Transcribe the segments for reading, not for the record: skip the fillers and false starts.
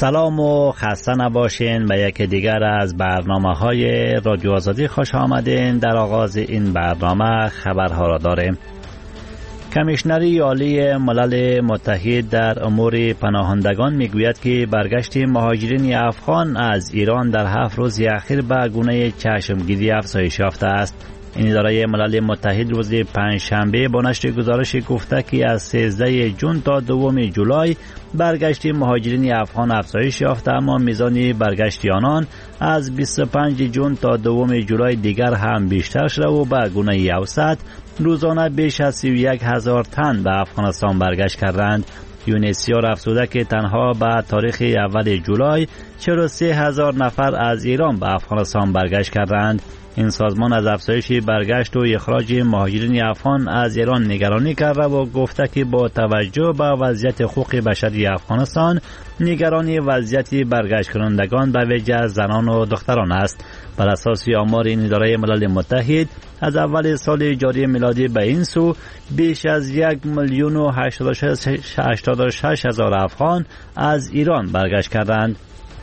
سلام و خسته نباشین. به یک دیگر از برنامه‌های رادیو آزادی خوش آمدین. در آغاز این برنامه خبرها را داریم. کمیشنری عالی ملل متحد در امور پناهندگان میگوید که برگشت مهاجرین افغان از ایران در 7 روز اخیر به گونه چشمگیری افزایش یافته است. این اداره ملل متحد روز پنجشنبه با نشر گزارش گفته که از 13 جون تا 2 جولای برگشت مهاجرین افغان افزایش یافته، اما میزان برگشت آنان از 25 جون تا 2 جولای دیگر هم بیشتر شده و به گونه اوسط روزانه بیش از 31,000 تن به افغانستان برگشت کردند. یونسیار افزوده که تنها به تاریخ اول جولای 43,000 نفر از ایران به افغانستان برگشت کردند. این سازمان از افزایش برگشت و اخراج مهاجرین افغان از ایران نگرانی کرده و گفته که با توجه به وضعیت حقوق بشری افغانستان، نگرانی وضعیت برگشت کنندگان به ویژه زنان و دختران است. بر اساس آمار این اداره ملل متحد، از اول سال جاری میلادی به این سو بیش از 1,086,000 افغان از ایران برگشت کردند.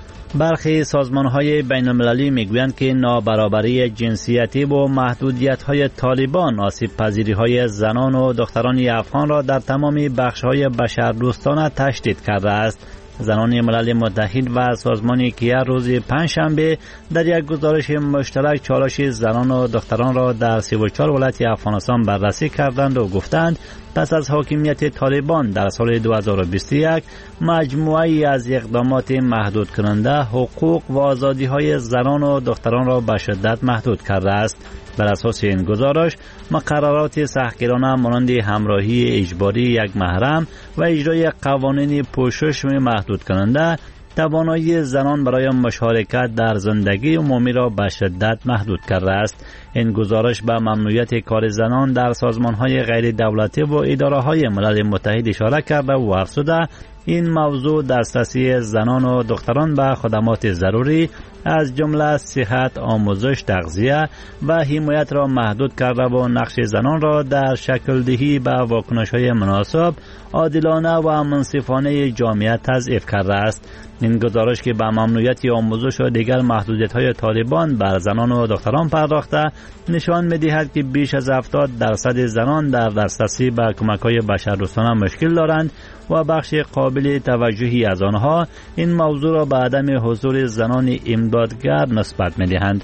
برخی سازمان‌های بین‌المللی میگویند که نابرابری جنسیتی و محدودیت‌های طالبان آسیب‌پذیری‌های زنان و دختران افغان را در تمام بخش‌های بشردوستانه تشدید کرده است. زنان ملل متحد و سازمان کیر روز پنجشنبه در یک گزارش مشترک چالش زنان و دختران را در 34 ولایت افغانستان بررسی کردند و گفتند پس از حاکمیت طالبان در سال 2021 مجموعه‌ای از اقدامات محدود کننده حقوق و آزادی‌های زنان و دختران را به شدت محدود کرده است. بر اساس این گزارش، مقررات سختگیرانه مانند همراهی اجباری یک محرم و اجرای قوانین پوشش محدود کننده توانایی زنان برای مشارکت در زندگی عمومی را به شدت محدود کرده است. این گزارش به ممنوعیت کار زنان در سازمان‌های غیر دولتی و اداره‌های ملل متحد اشاره کرده و افزوده این موضوع دسترسی زنان و دختران به خدمات ضروری از جمله صحت، آموزش، تغذیه و حمایت را محدود کرده و نقش زنان را در شکل دهی به واکنش‌های مناسب، عادلانه و منصفانه جامعه تضعیف کرده است. این گزارش که به ممنوعیت آموزش و دیگر محدودیت‌های طالبان بر زنان و دختران پرداخته، نشان می‌دهد که بیش از 70% زنان در دسترسی به کمک‌های بشردوستانه مشکل دارند و بخش قابل توجهی از آنها این موضوع را به عدم حضور زنان امدادگر نسبت می‌دهند.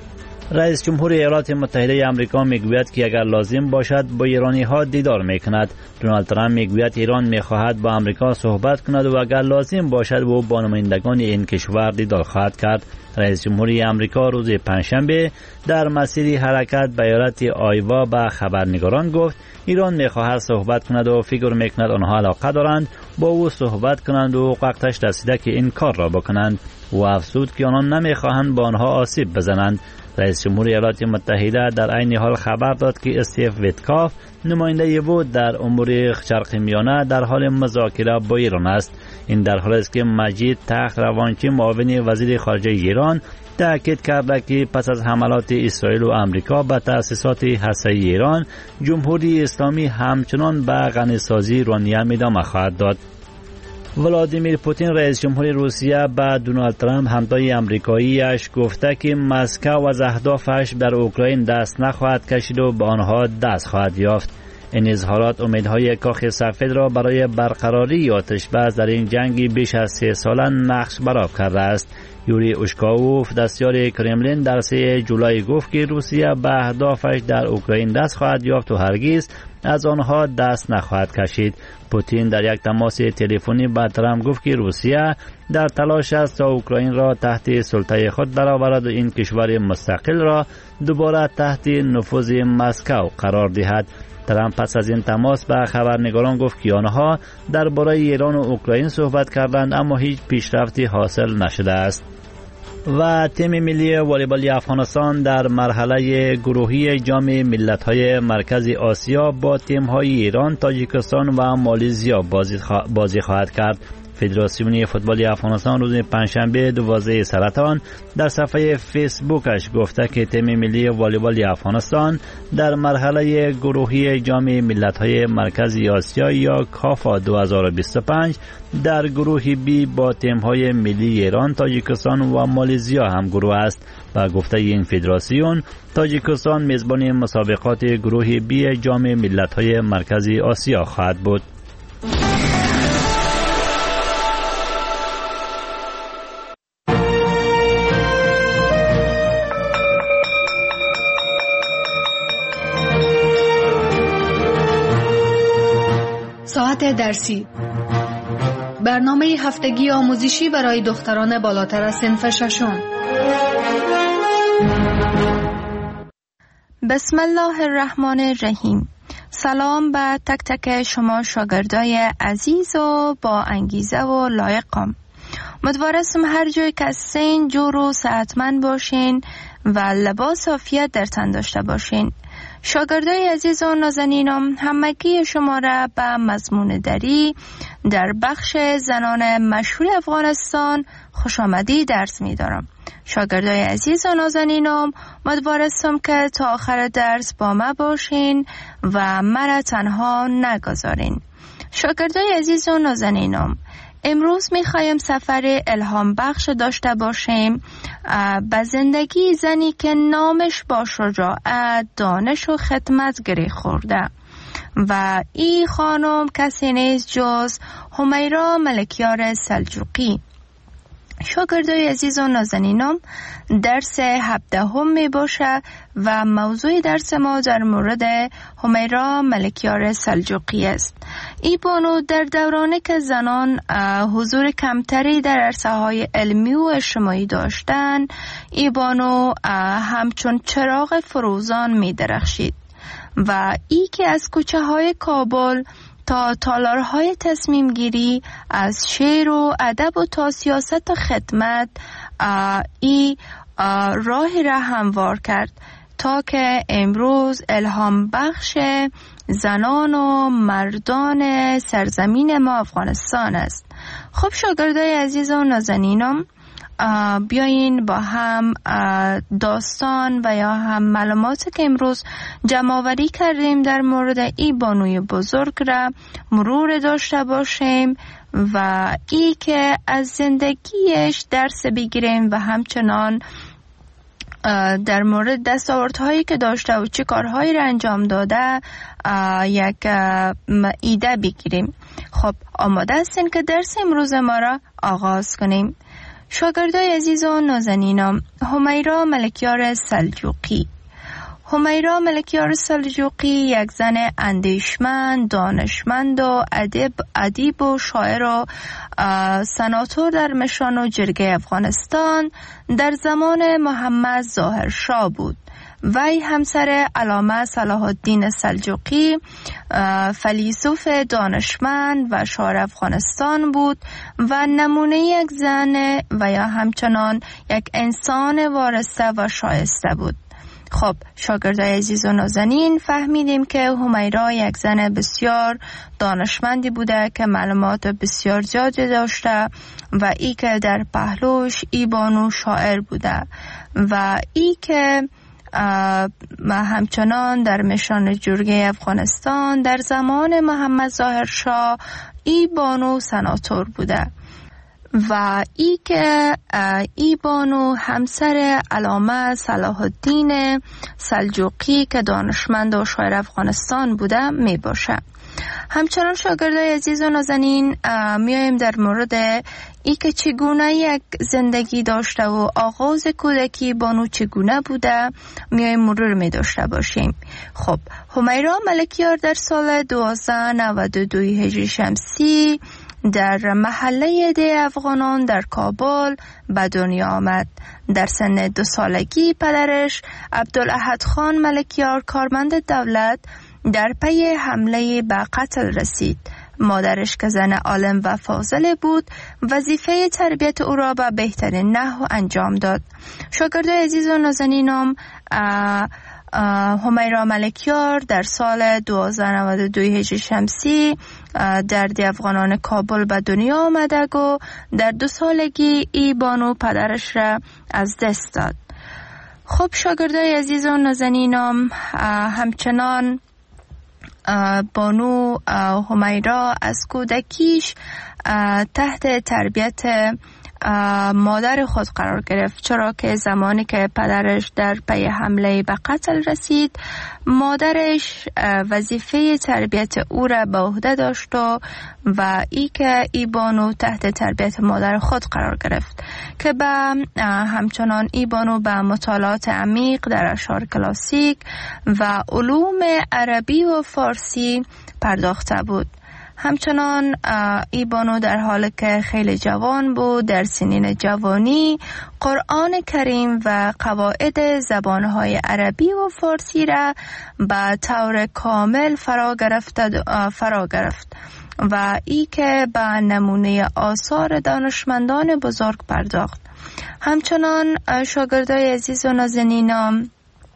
رئیس جمهور ایالات متحده آمریکا میگوید که اگر لازم باشد با ایرانی‌ها دیدار میکند. دونالد ترامپ میگوید ایران میخواهد با آمریکا صحبت کند و اگر لازم باشد او با نمایندگان این کشور دیدار خواهد کرد. رئیس جمهوری آمریکا روز پنجشنبه در مسیر حرکت به ایالت آیوا به خبرنگاران گفت ایران میخواهد صحبت کند و فکر میکند آنها علاقه دارند با او صحبت کنند و وقتش رسیده که این کار را بکنند. و افزود که آنان نمیخواهند با آنها آسیب بزنند. رئیس جمهور ایالات متحده در عین حال خبر داد که استیو ویتکاف، نماینده بود در امور شرق میانه، در حال مذاکره با ایران است. این در حالی است که مجید تخت روانچی، معاون وزیر خارجه ایران، تأکید کرده که پس از حملات اسرائیل و آمریکا به تأسیسات هسته‌ای ایران، جمهوری اسلامی همچنان به غنیسازی یورانیم ادامه خواهد داد. ولادیمیر پوتین رئیس جمهور روسیه به دونالد ترامپ همتای آمریکایی‌اش گفته که مسکو از اهدافش در اوکراین دست نخواهد کشید و به آنها دست خواهد یافت. این اظهارات امیدهای کاخ سفید را برای برقراری آتش‌بس در این جنگ بیش از 3 ساله نقش برآب کرده است. یوری اوشکاوف، دستیار کرملین، در 3 جولای گفت که روسیه به اهدافش در اوکراین دست خواهد یافت و هرگز از آنها دست نخواهد کشید. پوتین در یک تماس تلفنی با ترامپ گفت که روسیه در تلاش است تا اوکراین را تحت سلطه خود درآورد و این کشور مستقل را دوباره تحت نفوذ مسکو قرار دهد. ترامپ پس از این تماس به خبرنگاران گفت که آنها درباره ایران و اوکراین صحبت کردند اما هیچ پیشرفتی حاصل نشده است. و تیم ملی والیبال افغانستان در مرحله گروهی جام ملت‌های مرکز آسیا با تیم‌های ایران، تاجیکستان و مالزیا بازی خواهد کرد. فدراسیون فوتبال افغانستان روز پنجشنبه 12 سرطان در صفحه فیسبوکش گفته که تیم ملی والیبال افغانستان در مرحله گروهی جام ملت‌های مرکزی آسیا یا کافا 2025 در گروه بی با تیم‌های ملی ایران، تاجیکستان و مالزیا هم گروه است. و گفته این فدراسیون تاجیکستان میزبان مسابقات گروه بی جام ملت‌های مرکزی آسیا خواهد بود. ساعت درسی، برنامه هفتگی آموزشی برای دختران بالاتر از صنف ششم. بسم الله الرحمن الرحیم. سلام به تک تک شما شاگردای عزیز و با انگیزه و لایقم. امیدوارم هر جای که هستین جور و صحتمند باشین و لباس عافیت در تن داشته باشین. شاگردای عزیز و نازنینم، همگی شما را به مضمون دری در بخش زنان مشهور افغانستان خوش آمدی درس می دارم. شاگردای عزیز و نازنینم، امیدوارم که تا آخر درس با ما باشین و مرا تنها نگذارین. شاگردای عزیز و نازنینم، امروز میخوایم سفر الهام بخش داشته باشیم به زندگی زنی که نامش با شجاعت، دانش و خدمت گره خورده و این خانم کسی نیست جز همیرا ملکیار سلجوقی. شاگردای عزیز و نازنینم، درس 17 می باشه و موضوع درس ما در مورد همیرا ملکیار سلجوقی است. این بانو در دورانی که زنان حضور کمتری در عرصه‌های علمی و اجتماعی داشتند، این بانو همچون چراغ فروزان می درخشید و ای که از کوچه های کابل تا تالارهای تصمیم گیری، از شعر و ادب و تا سیاست و خدمت ای راهی را هموار کرد تا که امروز الهام بخش زنان و مردان سرزمین ما افغانستان است. خب شاگردای عزیز و نازنینم، بیاین با هم داستان و یا هم معلوماتی که امروز جمع آوری کردیم در مورد این بانوی بزرگ را مرور داشته باشیم و ای که از زندگیش درس بگیریم و همچنان در مورد دستاوردهایی که داشته و چه کارهایی را انجام داده یک ایده بگیریم. خب آماده هستین که درس امروز ما را آغاز کنیم؟ شاگردای عزیز و نازنینم، همیرا ملکیار سلجوقی. همیرا ملکیار سلجوقی یک زن اندیشمند، دانشمند و ادیب و شاعر و سناتور در مشان و جرگه افغانستان در زمان محمد ظاهر شاه بود. وی همسر علامه صلاح الدین سلجوقی فیلسوف دانشمند و شاعر افغانستان بود و نمونه یک زن و یا همچنان یک انسان وارسته و شایسته بود. خب شاگردای عزیز و نازنین، فهمیدیم که همیرا یک زن بسیار دانشمندی بوده که معلومات بسیار زیادی داشته و ای که در پهلوش ای بانو شاعر بوده و ای که همچنان در مشان جرگه افغانستان در زمان محمد ظاهر شاه ای بانو سناتور بوده و ای که ای بانو همسر علامه صلاح الدین سلجوقی که دانشمند و شاعر افغانستان بوده می باشه. همچنان شاگردای عزیز و نازنین، میایم در مورد ای که چگونه یک زندگی داشته و آغاز کودکی بانو چگونه بوده میایم مرور می داشته باشیم. خب همیرا ملکیار در سال 1292 هجری شمسی در محله ده افغانان در کابل به دنیا آمد. در سن 2 سالگی پدرش عبدالاحد خان ملکیار کارمند دولت در پی حمله به قتل رسید. مادرش که زن عالم و فاضل بود وظیفه تربیت او را به بهترین نحو انجام داد. شاگردای عزیز و نازنینم، همیرا ملکیار در سال 1292 هجری شمسی در دی افغانان کابل به دنیا آمده و در 2 سالگی ای بانو پدرش را از دست داد. خب شاگردای عزیز و نازنینم، همچنان بانو همیرا از کودکیش تحت تربیت مادر خود قرار گرفت، چرا که زمانی که پدرش در پی حمله به قتل رسید، مادرش وظیفه تربیت او را به عهده داشت و ای که ای بانو تحت تربیت مادر خود قرار گرفت که همچنان ای بانو به مطالعات عمیق در اشعار کلاسیک و علوم عربی و فارسی پرداخته بود. همچنان ای بانو در حالی که خیلی جوان بود، در سنین جوانی قرآن کریم و قواعد زبانهای عربی و فارسی را به طور کامل فرا گرفت و ای که به نمونه آثار دانشمندان بزرگ پرداخت. همچنان شاگردای عزیز و نازنینم،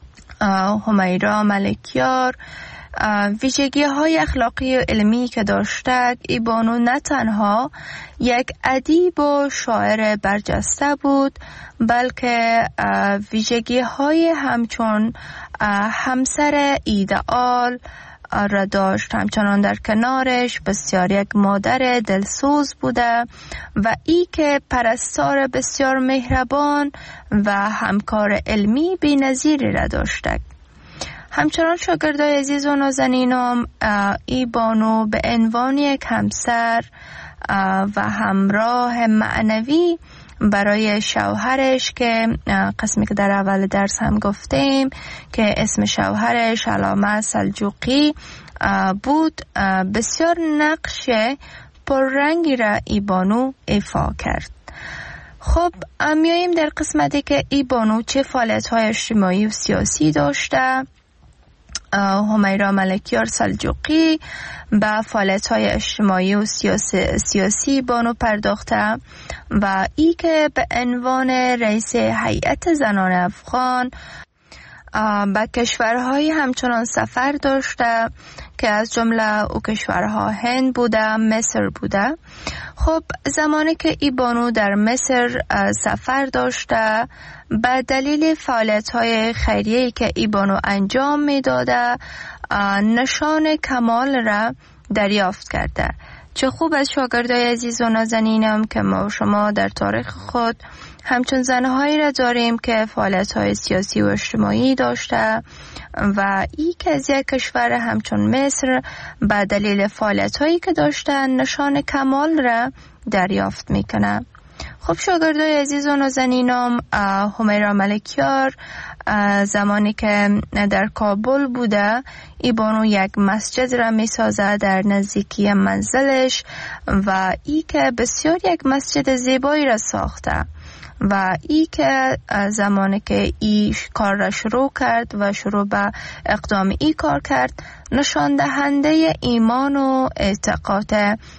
همیرا ملکیار ویژگی های اخلاقی و علمی که داشته، ای بانو نه تنها یک ادیب و شاعر برجسته بود، بلکه ویژگی های همچون همسر ایدئال را داشت. همچنان در کنارش بسیار یک مادر دلسوز بوده و ای که پرستار بسیار مهربان و همکار علمی بی‌نظیری را داشته. همچنان شاگردای عزیز و نازنینم، ای بانو به عنوان یک همسر و همراه معنوی برای شوهرش که قسمی که در اول درس هم گفتیم که اسم شوهرش علامه سلجوقی بود، بسیار نقش پررنگی را ای بانو ایفا کرد. خب میاییم در قسمتی که ای بانو چه فعالیت‌های اجتماعی و سیاسی داشته. همیرا ملکیار سلجوقی به فعالیت‌های اجتماعی و سیاسی بانو پرداخته و ای که به عنوان رئیس هیئت زنان افغان به کشورهای همچنان سفر داشته که از جمله او کشورها هند بوده، مصر بوده. خب زمانی که ای بانو در مصر سفر داشته، به دلیل فعالیت‌های خیریه‌ای که ای بانو انجام می‌داده، نشان کمال را دریافت کرده. چه خوب از شاگردای عزیز و نازنینم که ما شما در تاریخ خود همچون زنهایی را داریم که فعالیت‌های سیاسی و اجتماعی داشته و ای که از یک کشور همچون مصر به دلیل فعالیت‌هایی که داشتن نشان کمال را دریافت میکنه. خب شاگردای عزیز و نازنینم، همیرا ملکیار زمانی که در کابل بوده، ای بانو یک مسجد را می سازه در نزدیکی منزلش و ای که بسیار یک مسجد زیبایی را ساخته و ای که زمانی که ای کار را شروع کرد و شروع به اقدام ای کار کرد، نشان دهنده ایمان و اعتقاد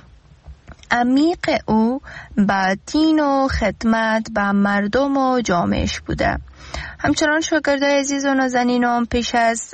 عمیق او به دین و خدمت به مردم و جامعهش بوده. همچنان شاگردای عزیز و نازنینم پیش از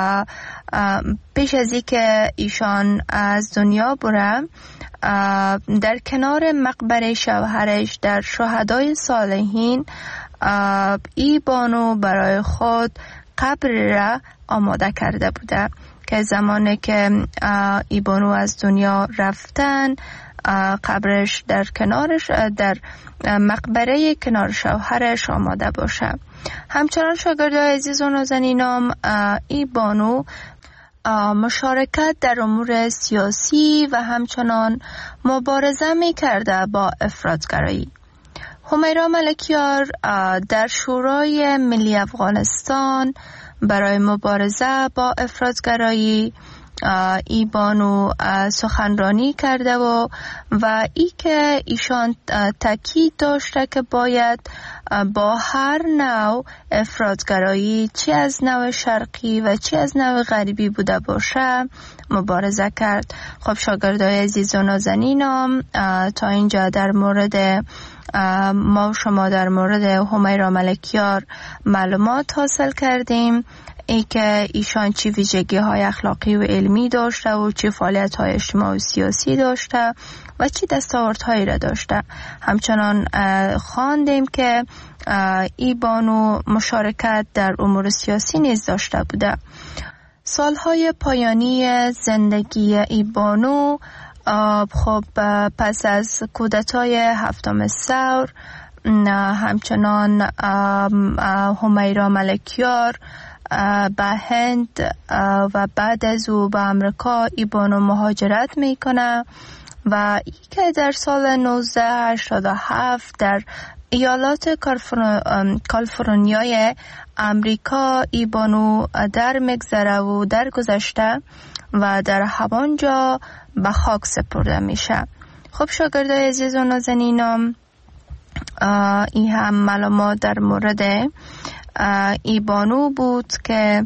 این که ایشان از دنیا بره، در کنار مقبره شوهرش در شهدای صالحین ای بانو برای خود قبر را آماده کرده بوده که زمانی که ای بانو از دنیا رفتن، قبرش در کنارش در مقبره کنار شوهرش آماده باشه. همچنان شاگردای عزیز و نازنینم، ای بانو مشارکت در امور سیاسی و همچنان مبارزه می کرده با افراطگرایی. همیرا ملکیار در شورای ملی افغانستان برای مبارزه با افراطگرایی ای بانو سخنرانی کرده و ای که ایشان تاکید داشته که باید با هر نوع افراطگرایی، چه از نوع شرقی و چه از نوع غربی بوده باشه، مبارزه کرد. خب شاگردای عزیز و نازنینم، تا اینجا در مورد ما شما در مورد همیرا ملکیار معلومات حاصل کردیم. ای که ایشان چی ویژگی های اخلاقی و علمی داشته و چی فعالیت های اجتماعی و سیاسی داشته و چی دستاوردهایی را داشته. همچنان خواندیم که ای بانو مشارکت در امور سیاسی نیز داشته بوده. سالهای پایانی زندگی ای بانو خب پس از کودتای 7 ثور، همچنان همیرا ملکیار به هند و بعد از او به امریکا ای بانو مهاجرت میکنه و ای که در سال 1987 در ایالات کالیفرنیای امریکا ای بانو در مگذره و در گذشته و در همانجا به خاک سپرده میشه. خب شاگردای عزیز و نازنینم، این هم معلومات در مورد ای بانو بود که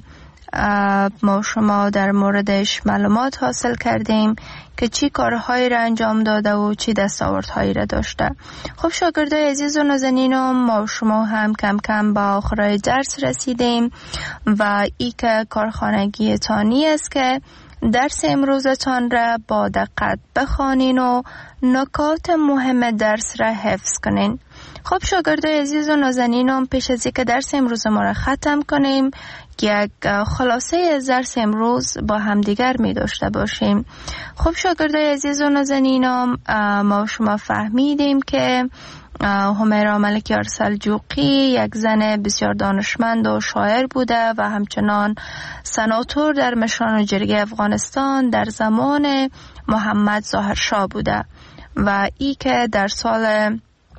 ما شما در موردش معلومات حاصل کردیم که چی کارهایی را انجام داده و چی دستاوردهایی را داشته. خب شاگردای عزیز و نازنینم، ما شما هم کم کم به آخرای درس رسیدیم و ای که کارخانگی تانی است که درس امروزتان را با دقت بخوانین و نکات مهم درس را حفظ کنین. خب شاگردای عزیز و نازنینم، پیش از اینکه درس امروز ما را ختم کنیم یک خلاصه از درس امروز با همدیگر می داشته باشیم. خب شاگردای عزیز و نازنینم، ما شما فهمیدیم که همیرا ملکیار سلجوقی یک زن بسیار دانشمند و شاعر بوده و همچنان سناتور در مشران جرگه افغانستان در زمان محمد ظاهرشاه بوده و ای که در سال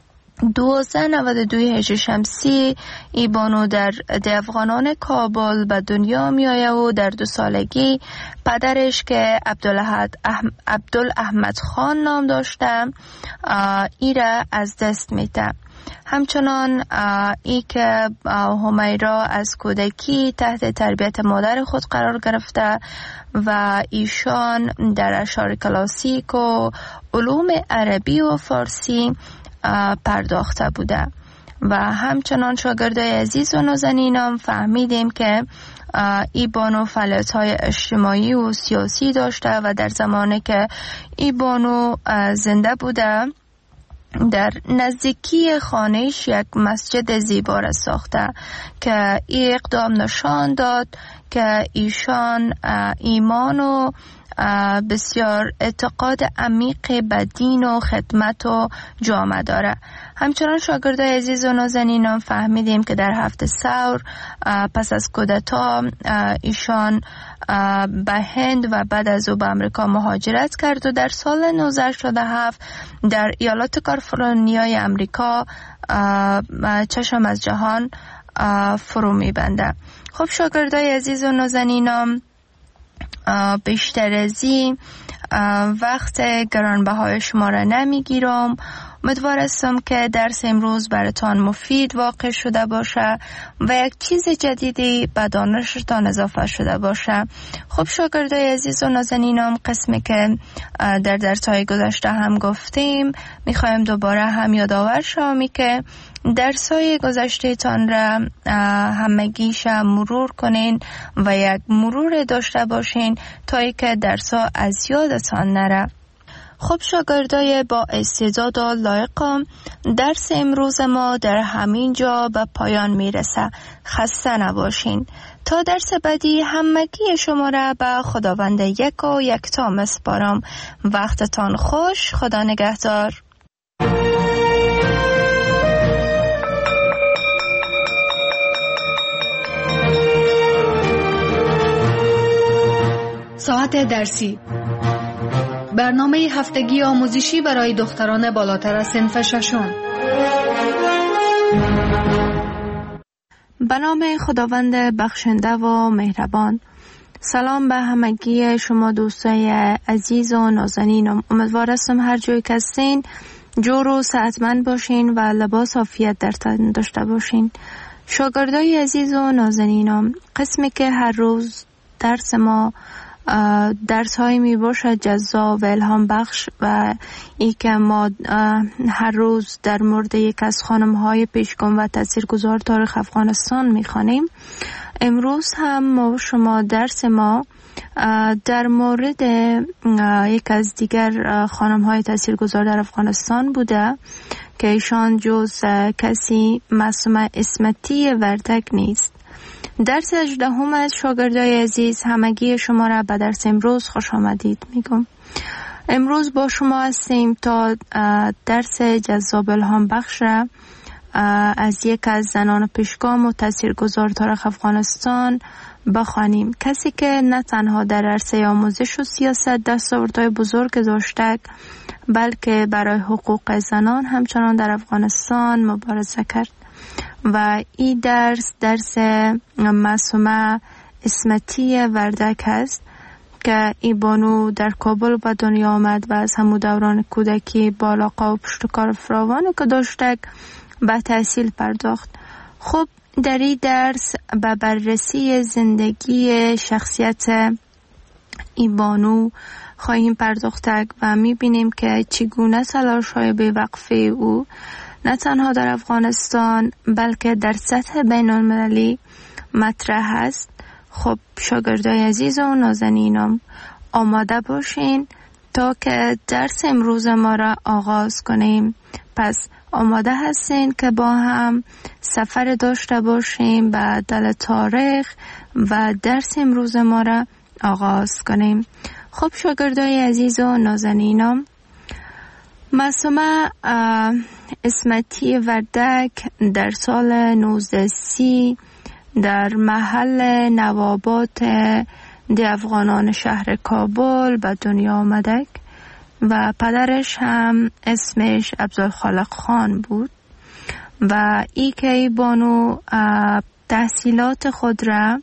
1292 هجری شمسی ای بانو در افغانان کابل به دنیا می آید و در 2 سالگی پدرش که عبدالاحمد خان نام داشته ای را از دست میده. همچنان ای که همیرا از کودکی تحت تربیت مادر خود قرار گرفته و ایشان در اشعار کلاسیک و علوم عربی و فارسی پرداخته بوده و همچنان شاگردای عزیز و نازنینم فهمیدیم که ای بانو فعالیت‌های اجتماعی و سیاسی داشته و در زمانی که ای بانو زنده بوده در نزدیکی خانهش یک مسجد زیبا را ساخته که این اقدام نشان داد که ایشان ایمان و بسیار اعتقاد عمیق به دین و خدمت و جامعه داره. همچنان شاگردای عزیز و نازنینم فهمیدیم که در 7 ثور پس از کودتا ایشان به هند و بعد از او به امریکا مهاجرت کرد و در سال 1987 در ایالات کالیفرنیای امریکا چشم از جهان فرو میبنده. خب شاگردای عزیز و نازنینم، بیشتر از این وقت گرانبهای شما را نمیگیرم. امیدوار هستم که درس امروز براتان مفید واقع شده باشه و یک چیز جدیدی به دانشتان اضافه شده باشه. خب شاگردای عزیز و نازنینم، قسمی که در درس‌های گذشته هم گفتیم میخوایم دوباره هم یادآور شوم که درس‌های گذشته تان را همگیش مرور کنین و یک مرور داشته باشین تا اینکه درس‌ها از یادتان نره. خب شاگردای با استعداد و لایقم، درس امروز ما در همین جا به پایان میرسه. خسته نباشین. تا درس بعدی همگی شما را به خداوند یک و یکتا میسپارم. وقتتان خوش. خدا نگهدار. ساعت درسی، برنامه هفتگی آموزشی برای دختران بالاتر از صنف ششم. به نام خداوند بخشنده و مهربان. سلام به همگی شما دوستای عزیز و نازنینم. امیدوار هستم هر جایی که هستین جور و صحتمند باشین و لباس عافیت در تن داشته باشین. شاگردای عزیز و نازنینم، قسمی که هر روز درس ما درس هایی می باشد جذاب و الهام بخش و ای که ما هر روز در مورد یک از خانم های پیشگام و تاثیرگذار تاریخ افغانستان می خوانیم. امروز هم ما شما درس ما در مورد یک از دیگر خانم های تاثیرگذار در افغانستان بوده که ایشان جز کسی معصومه اسمتی وردک نیست. درس 18 از شاگردای عزیز، همگی شما را به درس امروز خوش آمدید میگم. امروز با شما هستیم تا درس جذاب الهام بخش را از یک از زنان پیشگام و تاثیرگذار تاریخ افغانستان بخوانیم. کسی که نه تنها در عرصه آموزش و سیاست دستاوردهای بزرگ داشته، بلکه برای حقوق زنان همچنان در افغانستان مبارزه کرد. و این درس معصومه اسمتی وردک است که ای بانو در کابل به دنیا آمد و از همون دوران کودکی با علاقه و پشتکار فراوانی که داشته به تحصیل پرداخت. خب در این درس به بررسی زندگی شخصیت ای بانو خواهیم پرداخت و میبینیم که چگونه تلاش‌های بی‌وقفه او نه تنها در افغانستان بلکه در سطح بین المللی مطرح است. خب شاگردای عزیز و نازنینم، آماده باشین تا که درس امروز ما را آغاز کنیم. پس آماده هستین که با هم سفر داشته باشیم به دل تاریخ و درس امروز ما را آغاز کنیم. خب شاگردای عزیز و نازنینم، معصومه اسمتی وردک در سال 1930 در محل نوابات دی افغانان شهر کابل به دنیا آمده و پدرش هم اسمش عبدالخالق خان بود و ای که ای بانو تحصیلات خود را،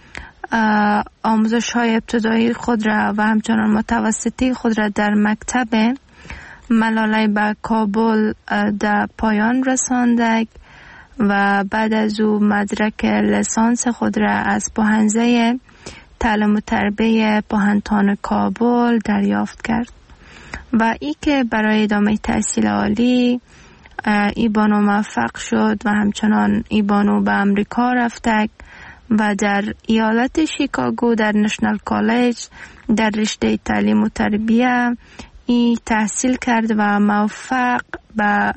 آموزش های ابتدایی خود را و همچنان متوسطی خود را در مکتب ملاله به کابل در پایان رساندگ و بعد از او مدرک لیسانس خود را از پوهنځی تعلیم و تربیه پوهنتون کابل دریافت کرد و ای که برای ادامه تحصیل عالی ای بانو موفق شد و همچنان ای بانو به امریکا رفته و در ایالت شیکاگو در نشنال کالج در رشته تعلیم و تربیه ای تحصیل کرد و موفق به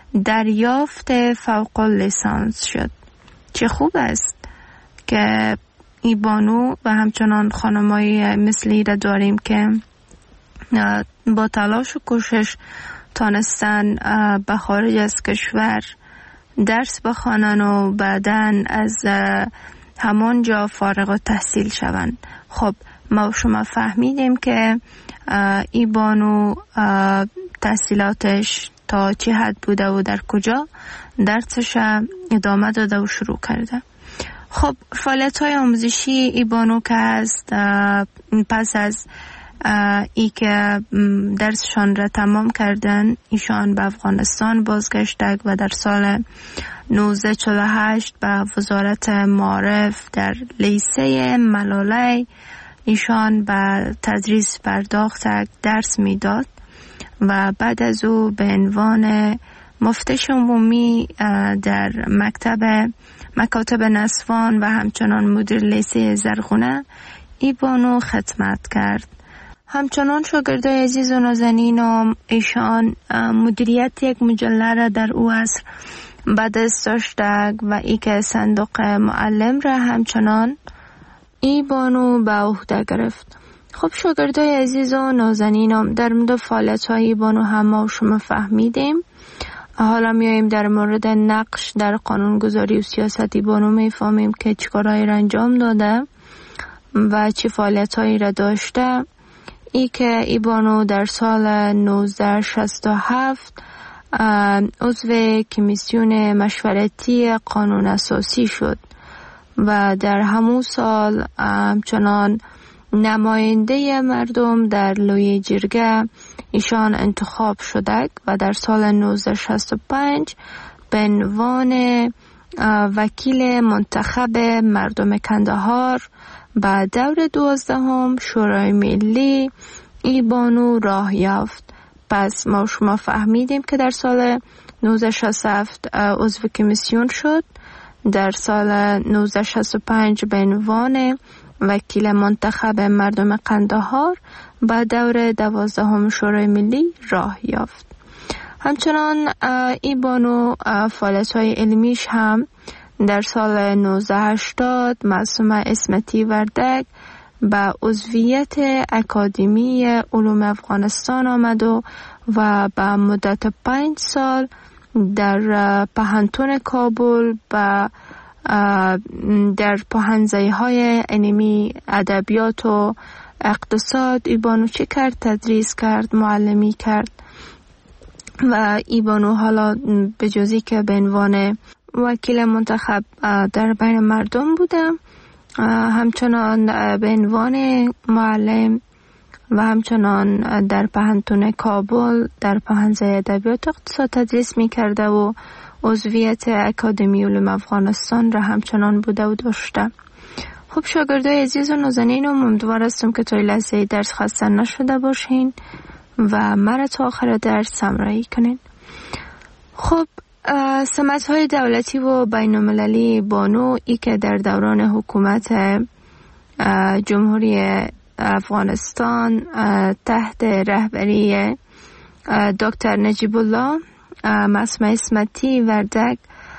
دریافت فوق لیسانس شد. چه خوب است که ای بانو و همچنان خانمایی مثلی را داریم که با تلاش و کوشش تانستن به خارج از کشور درس بخوانن و بعدن از همانجا فارغ التحصیل شوند. خب ما شما فهمیدیم که ای بانو تحصیلاتش تا چه حد بوده و در کجا درسش ادامه داده و شروع کرده. خب فعالیت‌های آموزشی ای بانو که هست، پس از ای که درسشان را تمام کردن ایشان به افغانستان بازگشتند و در سال 1948 به وزارت معارف در لیسه ملاله ایشان به تدریس پرداخت، درس میداد و بعد از او به عنوان مفتش عمومی در مکاتب نسوان و همچنان مدیر لیسه زرغونه ای بانو خدمت کرد. همچنان شاگردای عزیز و نازنینم، ایشان مدیریت یک مجله را در او عصر به دست داشته و ای که صندوق معلم را همچنان ای بانو به عهده گرفت. خب شاگردای عزیز و نازنینم، در مورد فعالیت‌های ای بانو هم ما شما فهمیدیم. حالا میاییم در مورد نقش در قانونگذاری و سیاست ای بانو میفهمیم که چیکارهایی را انجام داده و چه فعالیت‌هایی را داشته. ای که ای بانو در سال 1967 عضو کمیسیون مشورتی قانون اساسی شد و در همون سال همچنان نماینده مردم در لوی جرگه ایشان انتخاب شده و در سال 1965 به عنوان وکیل منتخب مردم کندهار با دور 12 شورای ملی ای بانو راه یافت. پس ما شما فهمیدیم که در سال 1967 عضو کمیسیون شد در سال 1965 به عنوان وکیل منتخب مردم قندهار به دور 12 شورای ملی راه یافت. همچنان این بانو فعالیت‌های علمیش هم در سال 1980 معصومه اسمتی وردک به عضویت اکادمی علوم افغانستان آمد و به مدت 5 سال در پهنتون کابل در پوهنځی‌های علمی ادبیات و اقتصاد ای بانو چه کرد؟ تدریس کرد، معلمی کرد و ای بانو حالا به جزی که به عنوان وکیل منتخب در بین مردم بودم، همچنان به عنوان معلم و همچنان در پهنتون کابل در پوهنځی ادبیات اقتصاد تدریس می کرده و عضویت اکادمی علوم افغانستان را همچنان بوده و داشته. خب شاگردای عزیز و نازنین، امیدوار هستم که تا لحظه درس خسته نشده باشین و مرا تا آخر درس همراهی کنین. خب سمت‌های دولتی و بین‌المللی بانو ای که در دوران حکومت جمهوری افغانستان تحت رهبری دکتر نجیب الله معصومه اسمتی وردک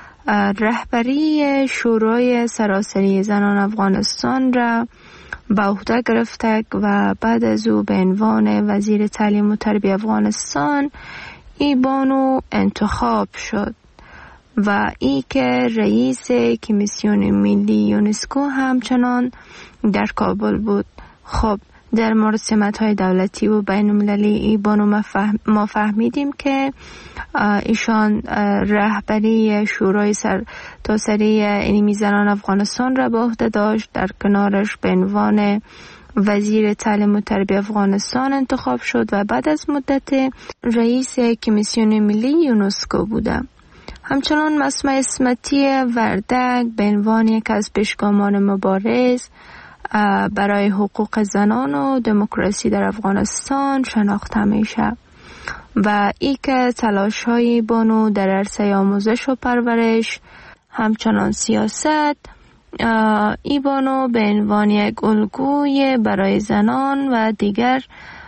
رهبری شورای سراسری زنان افغانستان را به عهده گرفته و بعد از او به عنوان وزیر تعلیم و تربیت افغانستان ای بانو انتخاب شد و ای که رئیس کمیسیون ملی یونسکو همچنان در کابل بود. خب در مورد سمت‌های دولتی و بین‌المللی ای بانو ما فهمیدیم که ایشان رهبری شورای سرتاسری علمی زنان افغانستان را به عهده داشت. در کنارش به عنوان وزیر تعلیم و تربیت افغانستان انتخاب شد و بعد از مدت رئیس کمیسیون ملی یونسکو بوده. همچنان معصومه اسمتی وردک به عنوان یک از پیشگامان مبارز برای حقوق زنان و دموکراسی در افغانستان شناخته میشه و ای که تلاش‌های بانو در عرصه آموزش و پرورش همچنان سیاست ای بانو به عنوان یک الگوی برای زنان و دیگر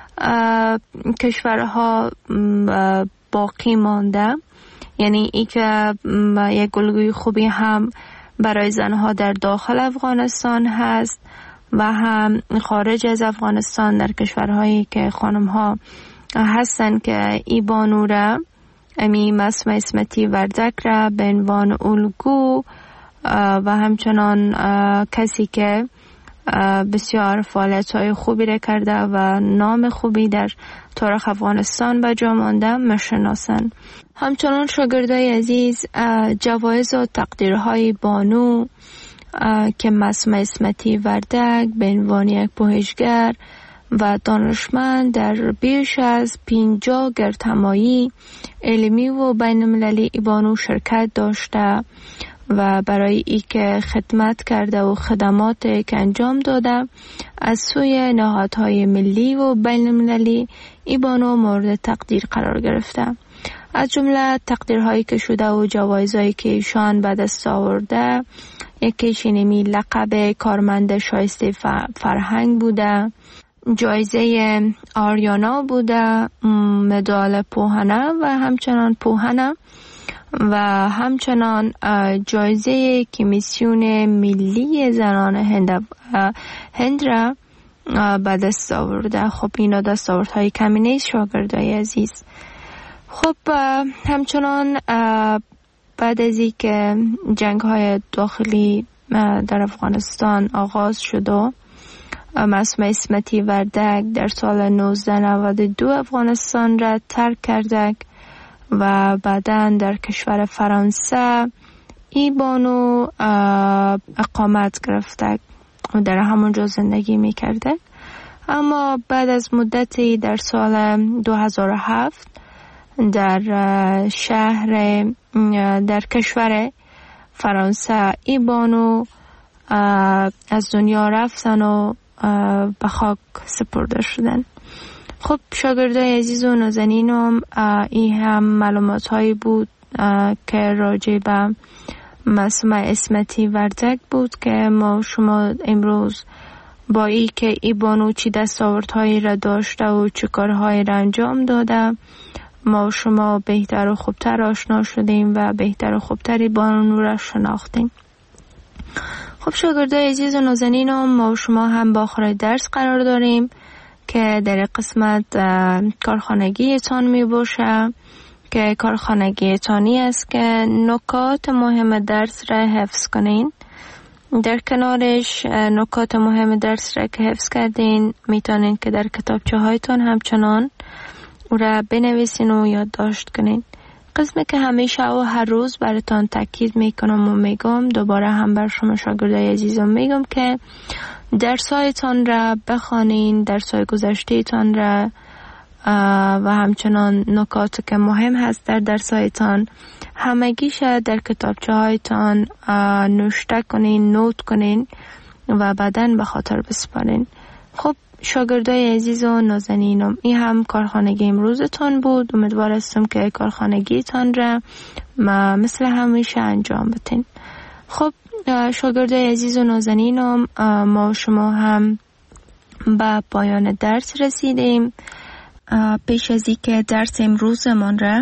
کشورها باقی مانده، یعنی ای که یک الگوی خوبی هم برای زنها در داخل افغانستان هست و هم خارج از افغانستان در کشورهایی که خانم‌ها هستن که ای بانو را معصومه اسمتی وردک را به عنوان الگو و همچنان کسی که بسیار فعالیت‌های خوبی را کرده و نام خوبی در تاریخ افغانستان به جا مانده میشناسند. همچنان شاگردای عزیز جوایز و تقدیرهای بانو که معصومه اسمتی وردک به عنوان یک پژوهشگر و دانشمند در بیش از 50 گردهمایی علمی و بین‌المللی بانو شرکت داشته و برای ای که خدمت کرده و خدمات که انجام داده از سوی نهادهای ملی و بین‌المللی ای بانو مورد تقدیر قرار گرفته. از جمله تقدیرهایی که شده و جوایزهایی که ایشان به دست آورده، یکیش اینمی لقب کارمند شایسته فرهنگ بوده، جایزه آریانا بوده، مدال پوهنه و همچنان پوهنه و همچنان جایزه کمیسیون ملی زنان هند را به دست آورده. خب اینا دستاوردهای کمی نیست شاگردای عزیز. خب همچنان بعد از این که جنگ‌های داخلی در افغانستان آغاز شد و معصومه اسمتی وردک در سال 1992 افغانستان را ترک کرده و بعداً در کشور فرانسه ای بانو اقامت گرفته و در همونجا زندگی میکرده. اما بعد از مدتی در سال 2007 در در کشور فرانسه ای بانو از دنیا رفتن و به خاک سپرده شدن. خب شاگردای عزیز و نازنینم این هم معلومات هایی بود که راجع به معصومه اسمتی وردک بود که ما شما امروز با ای که ای بانو چی دستاوردهایی را داشته و چی کارهایی را انجام داده ما شما بهتر و خوبتر آشنا شدیم و بهتر و خوبتر بانو را شناختیم. خب شاگردای عزیز و نازنینم، ما شما هم با آخر درس قرار داریم که در قسمت کارخانگی تان می باشه که کارخانگی تانی است که نکات مهم درس را حفظ کنین. در کنارش نکات مهم درس را که حفظ کردین میتونین که در کتابچه هایتون همچنان او را بنویسین و یادداشت کنین. قسمی که همیشه و هر روز براتون تاکید میکنم و میگم، دوباره هم بر شما شاگردای عزیزم میگم که درسایتان را بخوانین، درسای گذشتهتان را و همچنان نکاتی که مهم هست در درسایتان همگیش در کتابچه هایتان نوشته کنین، نوت کنین و بعداً به خاطر بسپارین. خب شاگردای عزیز و نازنینم، این هم کارخانگی امروزتان بود. امیدوار هستم که کارخانگیتان را مثل همیشه انجام بدین. خب شاگردای عزیز و نازنینم، ما شما هم به پایان درس رسیدیم. پیش از این که درس امروزمان را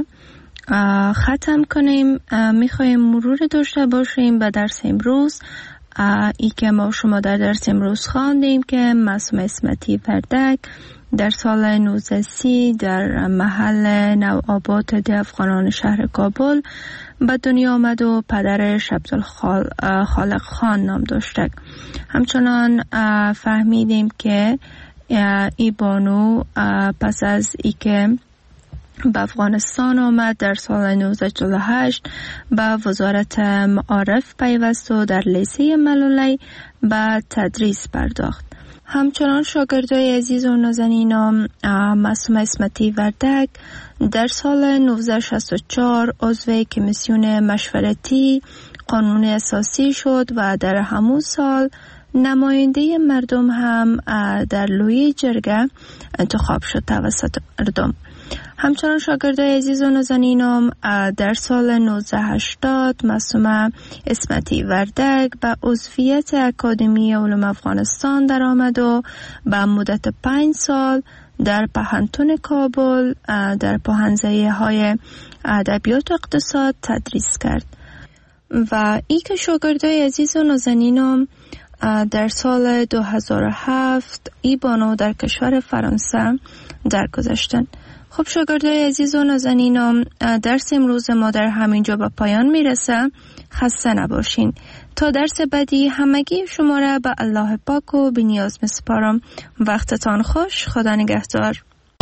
ختم کنیم میخوایم مرور داشته باشیم به درس امروز. ای که ما شما در درس امروز خواندیم که معصومه اسمتی وردک در سال 1930 در محل نوآباد افغانان شهر کابل به دنیا آمد و پدرش عبدالخالق خان نام داشته. همچنان فهمیدیم که ای بانو پس از ای که به افغانستان آمد در سال 1948 به وزارت معارف پیوست و در لیسه ملولی به تدریس پرداخت. همچنان شاگردای عزیز و نازنینم، معصومه اسمتی وردک در سال 1964 عضو کمیسیون مشورتی قانون اساسی شد و در همون سال نماینده مردم هم در لوی جرگه انتخاب شد توسط مردم. همچنان شاگردای عزیز و نازنینم، در سال 1980 معصومه اسمتی وردک به عضویت اکادمی علوم افغانستان در آمد و به مدت 5 سال در پهنتون کابل در پوهنځی های ادبیات و اقتصاد تدریس کرد. و ای که شاگردای عزیز و نازنینم در سال 2007 ای بانو در کشور فرانسه درگذشتند. خب شاگردای عزیز و نازنینم، درس امروز ما در همینجا به پایان میرسه. خسته نباشین. تا درس بعدی همگی شما را به الله پاک و بی‌نیاز میسپارم. وقتتان خوش. خدا نگهدار.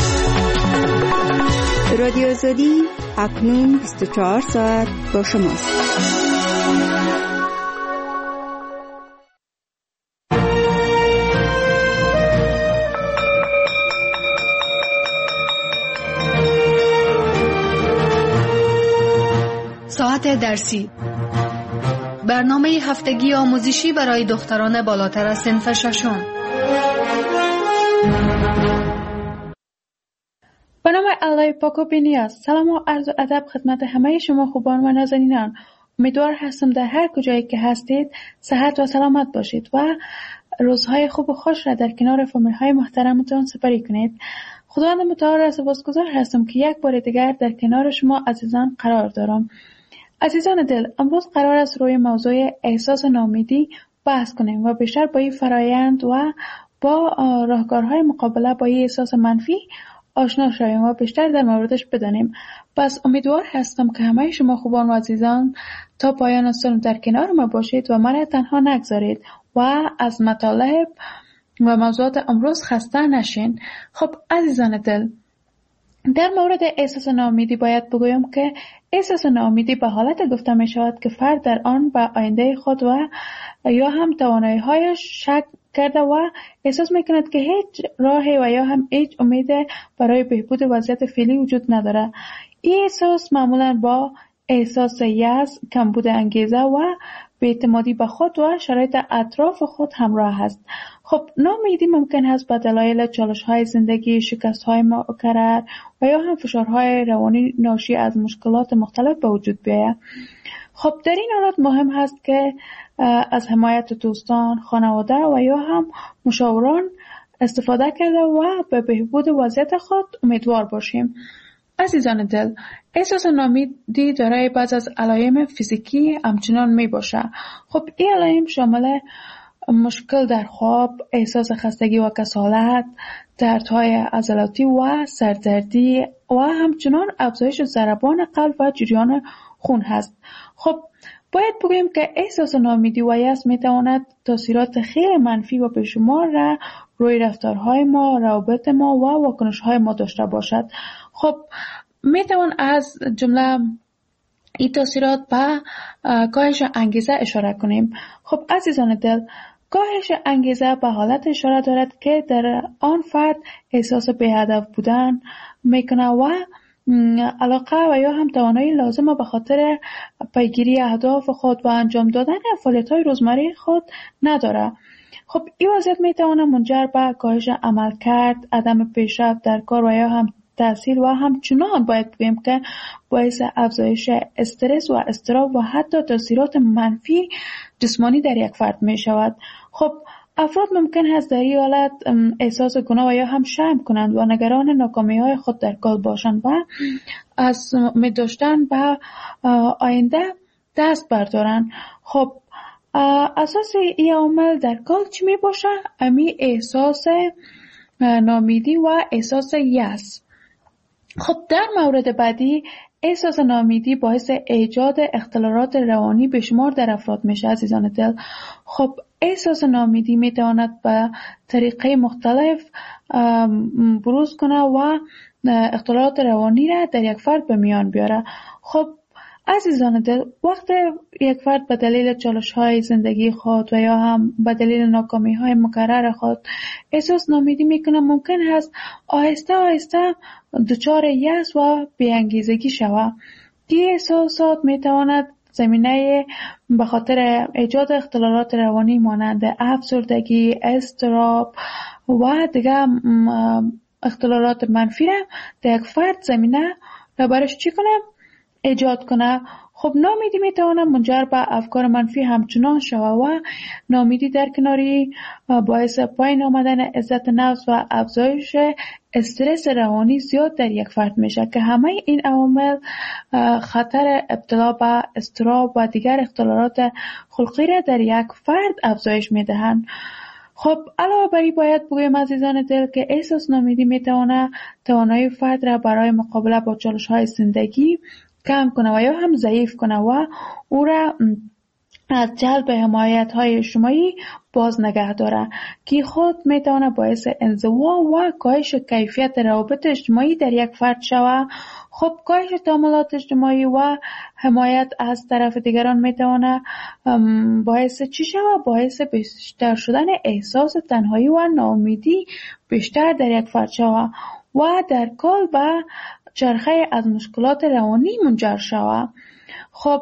رادیو آزادی اکنون 24 ساعت با شماست. ساعت درسی، برنامه هفتگی آموزشی برای دختران بالاتر از صنف ششم. به نام الله پاک و بی‌نیاز. سلام و عرض و ادب خدمت همه شما خوبان و نازنینان. امیدوار هستم در هر کجایی که هستید صحت و سلامت باشید و روزهای خوب و خوش را در کنار فامیل های محترمتان سپری کنید. خداوند متعال را سپاسگزار هستم که یک بار دیگر در کنار شما عزیزان قرار دارم. عزیزان دل، امروز قرار است روی موضوع احساس ناامیدی بحث کنیم و بیشتر با این فرایند و با راهکارهای مقابله با این احساس منفی آشنا شویم و بیشتر در موردش بدانیم. پس امیدوار هستم که همه شما خوبان و عزیزان تا پایان سال در کنار ما باشید و من تنها نگذارید و از مطالب و موضوعات امروز خسته نشین. خب عزیزان دل، در مورد احساس ناامیدی باید بگویم که احساس ناامیدی به حالت گفته می شود که فرد در آن به آینده خود و یا هم توانایی‌هایش شک کرده و احساس می کند که هیچ راهی و یا هم هیچ امید برای بهبود وضعیت فعلی وجود نداره. این احساس معمولا با احساس یأس، کمبود انگیزه و بی‌اعتمادی به خود و شرایط اطراف خود همراه است. خب ناامیدی ممکن است به دلایل چالش‌های زندگی، شکست‌های مکرر و یا هم فشارهای روانی ناشی از مشکلات مختلف به وجود بیاید. خب در این حالت مهم هست که از حمایت دوستان، خانواده و یا هم مشاوران استفاده کرده و به بهبود وضعیت خود امیدوار باشیم. عزیزان دل، احساس ناامیدی دارای بعض از علائم فیزیکی همچنان می باشه. خب این علائم شامل مشکل در خواب، احساس خستگی و کسالت، دردهای عضلاتی و سردردی و همچنان افزایش ضربان قلب و جریان خون هست. خب باید بگوییم که احساس ناامیدی و یأس می تواند تاثیرات خیلی منفی و بیشمار را روی رفتارهای ما، روابط ما و واکنش‌های ما داشته باشد. خب می توان از جمله این تاثیرات به کاهش انگیزه اشاره کنیم. خب عزیزان دل، کاهش انگیزه به حالت اشاره دارد که در آن فرد احساس بی‌هدف بودن میکنه و علاقه و یا هم توانایی لازمه به خاطر پیگیری اهداف خود و انجام دادن فعالیت‌های روزمره خود نداره. خب این وضعیت میتونه منجر به کاهش عملکرد، عدم پیشرفت در کار و یا هم تحصیل و همچنان باید بگیم که باعث افزایش استرس و اضطراب و حتی تاثیرات منفی جسمانی در یک فرد می شود. خب افراد ممکن است در این حالت احساس گناه و یا هم شرم کنند و نگران ناکامی های خود در کار باشند و از امید داشتن به آینده دست بردارند. خب اساس این عامل در کار چی می باشه؟ امی احساس ناامیدی و احساس یأس. خب در مورد بعدی احساس ناامیدی باعث ایجاد اختلالات روانی بشمار در افراد میشه. عزیزان دل، خب احساس ناامیدی میتواند به طریقه مختلف بروز کنه و اختلالات روانی را در یک فرد به میان بیاره. خب عزیزان دل، وقت یک فرد به دلیل چالش‌های زندگی خود و یا هم به دلیل ناکامی‌های مکرر خود احساس ناامیدی میکنه، ممکن است آهسته آهسته دچار یأس و بی‌انگیزگی شود. این احساسات میتواند زمینه به خاطر ایجاد اختلالات روانی مانند افسردگی، اضطراب و دیگر اختلالات منفی را در یک فرد زمینه را برش چی کنه؟ ایجاد کنه. خب ناامیدی میتونه منجر به افکار منفی همچنان شود و ناامیدی در کناری باعث پایین آمدن عزت نفس و افزایش استرس روانی زیاد در یک فرد میشه که همه این عوامل خطر ابتلا به اضطراب و دیگر اختلالات خلقی را در یک فرد افزایش میدهند. خب علاوه بر این باید بگویم عزیزان دل که احساس ناامیدی میتونه توانایی فرد را برای مقابله با چالش‌های زندگی کم کنه و یا هم ضعیف کنه و او را از جلب حمایت‌های اجتماعی باز نگه داره که خود میتونه باعث انزوا و کاهش کیفیت روابط اجتماعی در یک فرد شود. خب کاهش تعاملات اجتماعی و حمایت از طرف دیگران میتونه باعث چی شود؟ باعث بیشتر شدن احساس تنهایی و ناامیدی بیشتر در یک فرد شود و در کل به چرخه از مشکلات روانی منجر شود. خب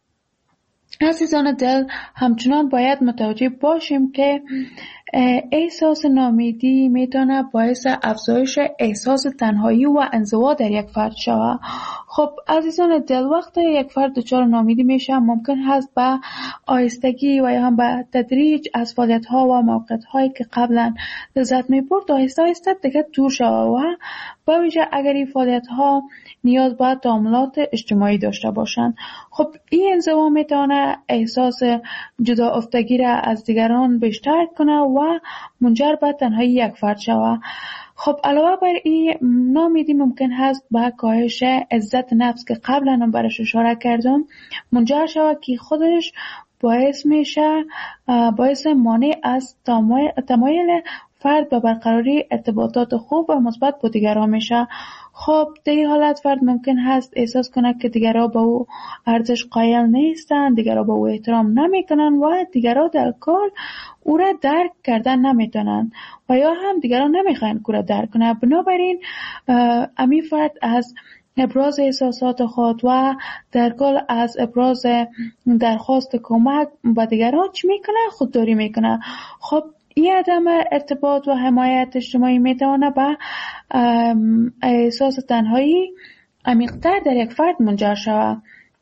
عزیزان دل، همچنان باید متوجه باشیم که احساس ناامیدی میتونه باعث افزایش احساس تنهایی و انزوا در یک فرد شود. خب عزیزان دل، وقتی یک فرد دچار ناامیدی میشه ممکن هست به آهستگی و یا هم به تدریج از فعالیت‌ها و موقعیت‌هایی که قبلا لذت می‌برد آهسته آهسته دیگه دور شود و به ویژه اگر این فعالیت‌ها نیاز به تعاملات اجتماعی داشته باشند. خب این انزوا میتونه احساس جدا افتگی را از دیگران بیشتر کنه و منجر به تنهایی یک فرد شود. خب علاوه بر این ناامیدی ممکن هست به کاهش عزت نفس که قبلا هم برش اشاره کردم منجر شود که خودش باعث میشه باعث مانع از تمایل فرد به برقراری ارتباطات خوب و مثبت با دیگران میشه. خب در این حالت فرد ممکن هست احساس کنه که دیگران به او ارزش قائل نیستند، دیگران به او احترام نمیکنن و دیگران در کل او را درک کردن نمیتونن و یا هم دیگران نمیخواین که او را درک کنه. بنابراین امی فرد از ابراز احساسات خود و در کل از ابراز درخواست کمک به دیگران چی میکنه؟ خودداری میکنه. خب این عدم ارتباط و حمایت اجتماعی میتونه به احساس تنهایی عمیق‌تر در یک فرد منجر شود.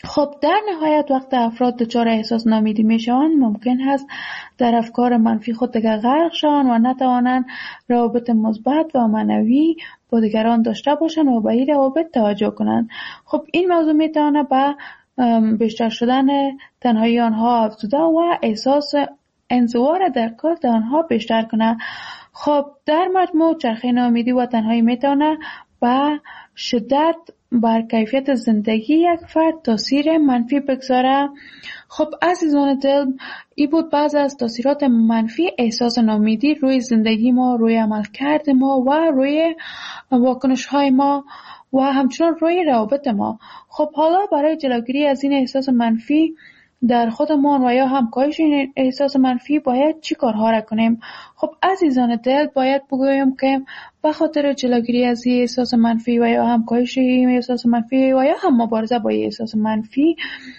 خب در نهایت وقت افراد دچار احساس ناامیدی میشوند ممکن است در افکار منفی خود دیگر غرق شوند و نتوانند روابط مثبت و معنوی با دیگران داشته باشند و به این روابط توجه کنند. خب این موضوع میتواند به بیشتر شدن تنهایی آنها افزوده و احساس انزوا در کار آنها بیشتر کنه. خب در مجموع چرخه ناامیدی و تنهایی میتونه به شدت بر کیفیت زندگی یک فرد تاثیر منفی بگذاره. خب عزیزان دل، این بود بعض از تاثیرات منفی احساس ناامیدی روی زندگی ما، روی عملکرد ما و روی واکنش های ما و همچنان روی روابط ما. خب حالا برای جلوگیری از این احساس منفی در خودمان و یا هم کاهش این احساس منفی باید چی کارها را کنیم؟ خب عزیزان دل، باید بگویم که به خاطر جلوگیری از این احساس منفی و یا هم کاهش این احساس منفی و یا هم مبارزه با این احساس منفی،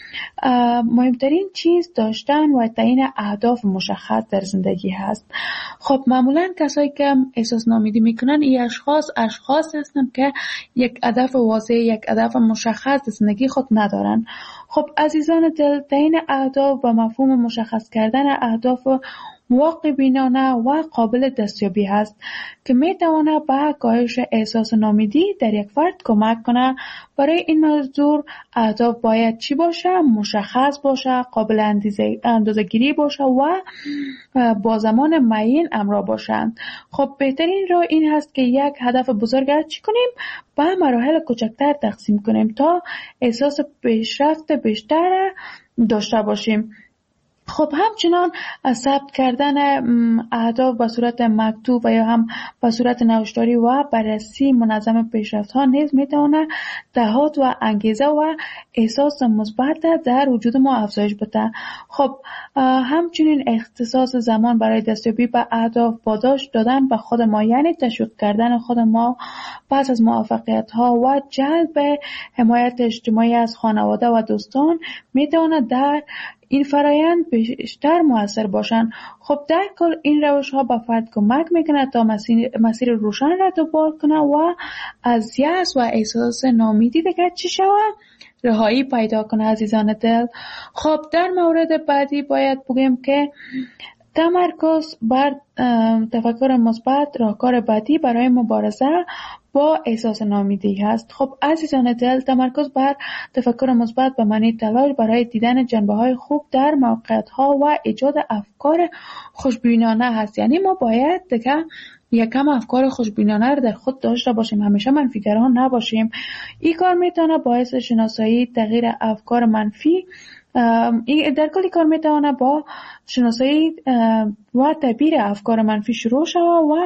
مهمترین چیز داشتن و تعیین اهداف مشخص در زندگی هست. خب معمولا کسایی که احساس ناامیدی میکنن این اشخاص هستن که یک هدف واضح، یک هدف مشخص در زندگی خود ندارن. خب عزیزان دل، تعیین اهداف و مفهوم مشخص کردن اهداف واقع بینانه و قابل دستیابی هست که میتونه به کاهش احساس ناامیدی در یک فرد کمک کنه. برای این موضوع اهداف باید چی باشه؟ مشخص باشه، قابل اندازه‌گیری باشه و با زمان معین همراه باشند. خب بهترین راه این هست که یک هدف بزرگ را چی کنیم؟ به مراحل کوچکتر تقسیم کنیم تا احساس پیشرفت بیشتر داشته باشیم. خب همچنان ثبت کردن اهداف به صورت مکتوب و یا هم به صورت نوشتاری و بررسی منظم پیشرفت ها نیز میتونه دهات و انگیزه و احساس مثبت در وجود ما افزایش بده. خب همچنین اختصاص زمان برای دستیابی به اهداف، پاداش دادن به خود ما، یعنی تشویق کردن خود ما پس از موفقیت ها و جلب حمایت اجتماعی از خانواده و دوستان میتونه در این فرایند بیشتر مؤثر باشند. خب در کل این روش ها به فرد کمک میکنه تا مسیر روشن را دنبال کنه و از یأس و احساس ناامیدی دیگر چی شود؟ رهایی پیدا کنه عزیزان دل. خب در مورد بعدی باید بگیم که تمرکز بر تفکر مثبت راهکار بعدی برای مبارزه با احساس ناامیدی هست. خب عزیزان دل، تمرکز بر تفکر مثبت به معنی تلاش برای دیدن جنبه‌های خوب در موقعیت‌ها و ایجاد افکار خوشبینانه هست. یعنی ما باید دیگه یکم افکار خوشبینانه رو در خود داشته باشیم، همیشه منفیگران نباشیم. این کار میتونه باعث شناسایی تغییر افکار منفی در کلی کار میتونه با شناسایی و تعبیر افکار منفی شروع شود و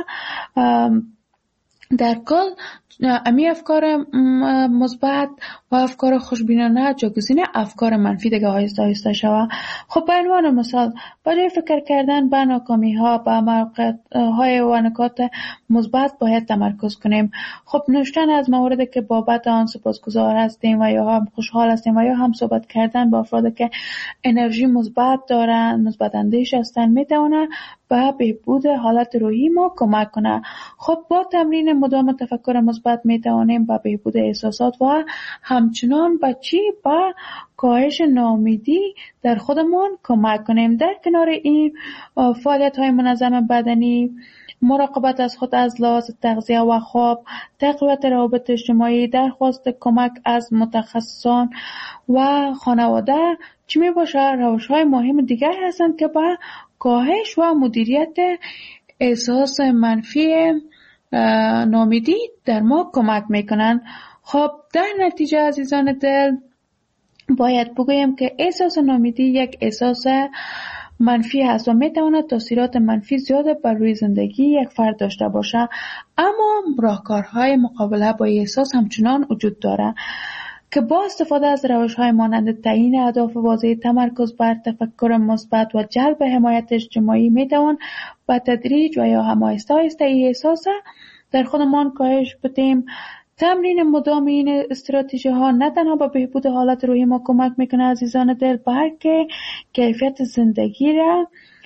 در کل امی افکار مثبت و افکار خوشبینانه جایگزین افکار منفی دیگه آهسته آهسته شود. خب به عنوان مثال، برای فکر کردن به ناکامی ها، به موقعیت های و نکات مثبت باید تمرکز کنیم. خب نوشتن از موردی که بابت آن سپاسگزار هستیم و یا هم خوشحال هستیم و یا هم صحبت کردن با افرادی که انرژی مثبت دارن، مثبت اندیش هستن، میتونه به بهبود حالت روحی ما کمک کنه. خب با تمرین مدام تفکر مثبت میتوانیم به بهبود احساسات و همچنان به کاهش ناامیدی در خودمان کمک کنیم. در کنار این فعالیت های منظم بدنی، مراقبت از خود از لحاظ تغذیه و خواب، تقویت روابط اجتماعی، درخواست کمک از متخصصان و خانواده چی می باشه؟ روش های مهم دیگر هستند که به کاهش و مدیریت احساس منفی ناامیدی در ما کمک میکنن. خب در نتیجه عزیزان دل، باید بگویم که احساس ناامیدی یک احساس منفی هست و میتواند تاثیرات منفی زیاده بر روی زندگی یک فرد داشته باشه، اما راهکارهای مقابله با این احساس همچنان وجود داره که با استفاده از روش‌های مانند تعیین اهداف واضح، تمرکز بر تفکر مثبت و جلب حمایت اجتماعی میتوان با تدریج و یا هم آهسته آهسته این احساس در خودمان کاهش بدیم. تمرین مدام این استراتژی ها نه تنها به بهبود حالت روحی ما کمک میکنه عزیزان دل، بلکه کیفیت زندگی را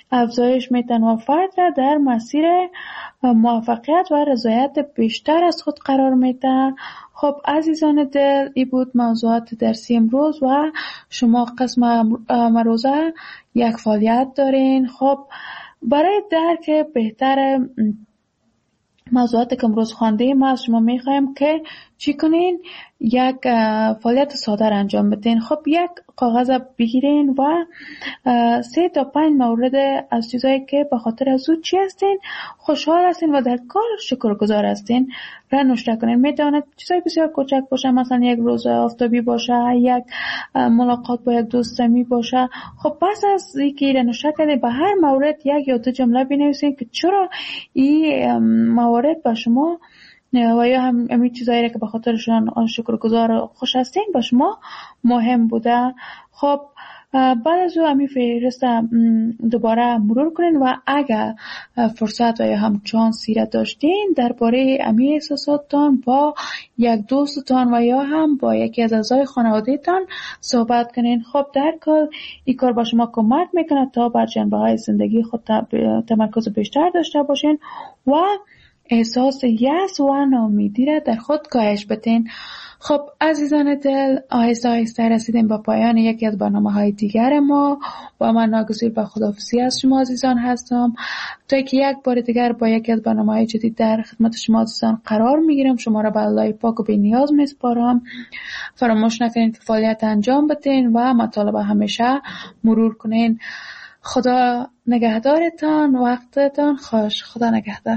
افزایش میتن و فرد را در مسیر موفقیت و رضایت بیشتر از خود قرار میده. خب عزیزان دل، این بود موضوعات درسی امروز و شما قسم امروزه یک فعالیت دارین. خب برای درک بهتر موضوعاتی که امروز خواندیم ما از شما میخوایم که چی کنین؟ یک فعالیت ساده انجام بدین. خب یک کاغذ بگیرین و 3 تا 5 مورد از چیزایی که به خاطر از او چی هستین خوشحال هستین و در کار شکرگزار هستین را نوشته کنین. میتواند چیزای بسیار کوچک باشه، مثلا یک روز آفتابی باشه، یک ملاقات با یک دوست صمیمی باشه. خب پس از اینکه را نوشته کردین به هر مورد یک یا دو جمله بنویسین که چرا این موارد به شما و یا همین چیزایی که به خاطرشان شکرگزار خوش هستین به شما مهم بوده. خب بعد از او همین فهرست دوباره مرور کنین و اگر فرصت و یا هم چانسی را داشتین درباره همین احساساتتان با یک دوستتان و یا هم با یکی از اعضای خانواده‌تان صحبت کنین. خب در کار این کار با شما کمک میکنه تا بر جنبه‌های زندگی خود تمرکز بیشتر داشته باشین و احساس یأس و ناامیدی را در خود کاهش بدین. خب عزیزان دل، آهسته آهسته رسیدیم به پایان یکی از برنامه‌های دیگر ما و من ناگزیر به خداحافظی از شما عزیزان هستم تا که یک بار دیگر با یکی از برنامه‌های جدید در خدمت شما عزیزان قرار میگیرم. شما را به الله پاک و بی‌نیاز میسپارم. فراموش نکنید که فعالیت انجام بدین و مطالب همیشه مرور کنین. خدا نگهدارتان، وقتتان خوش. خدا نگهدار.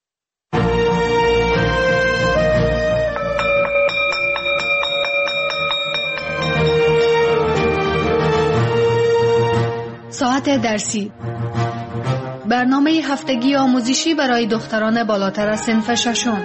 ساعت درسی، برنامه هفتگی آموزشی برای دختران بالاتر از صنف ششم.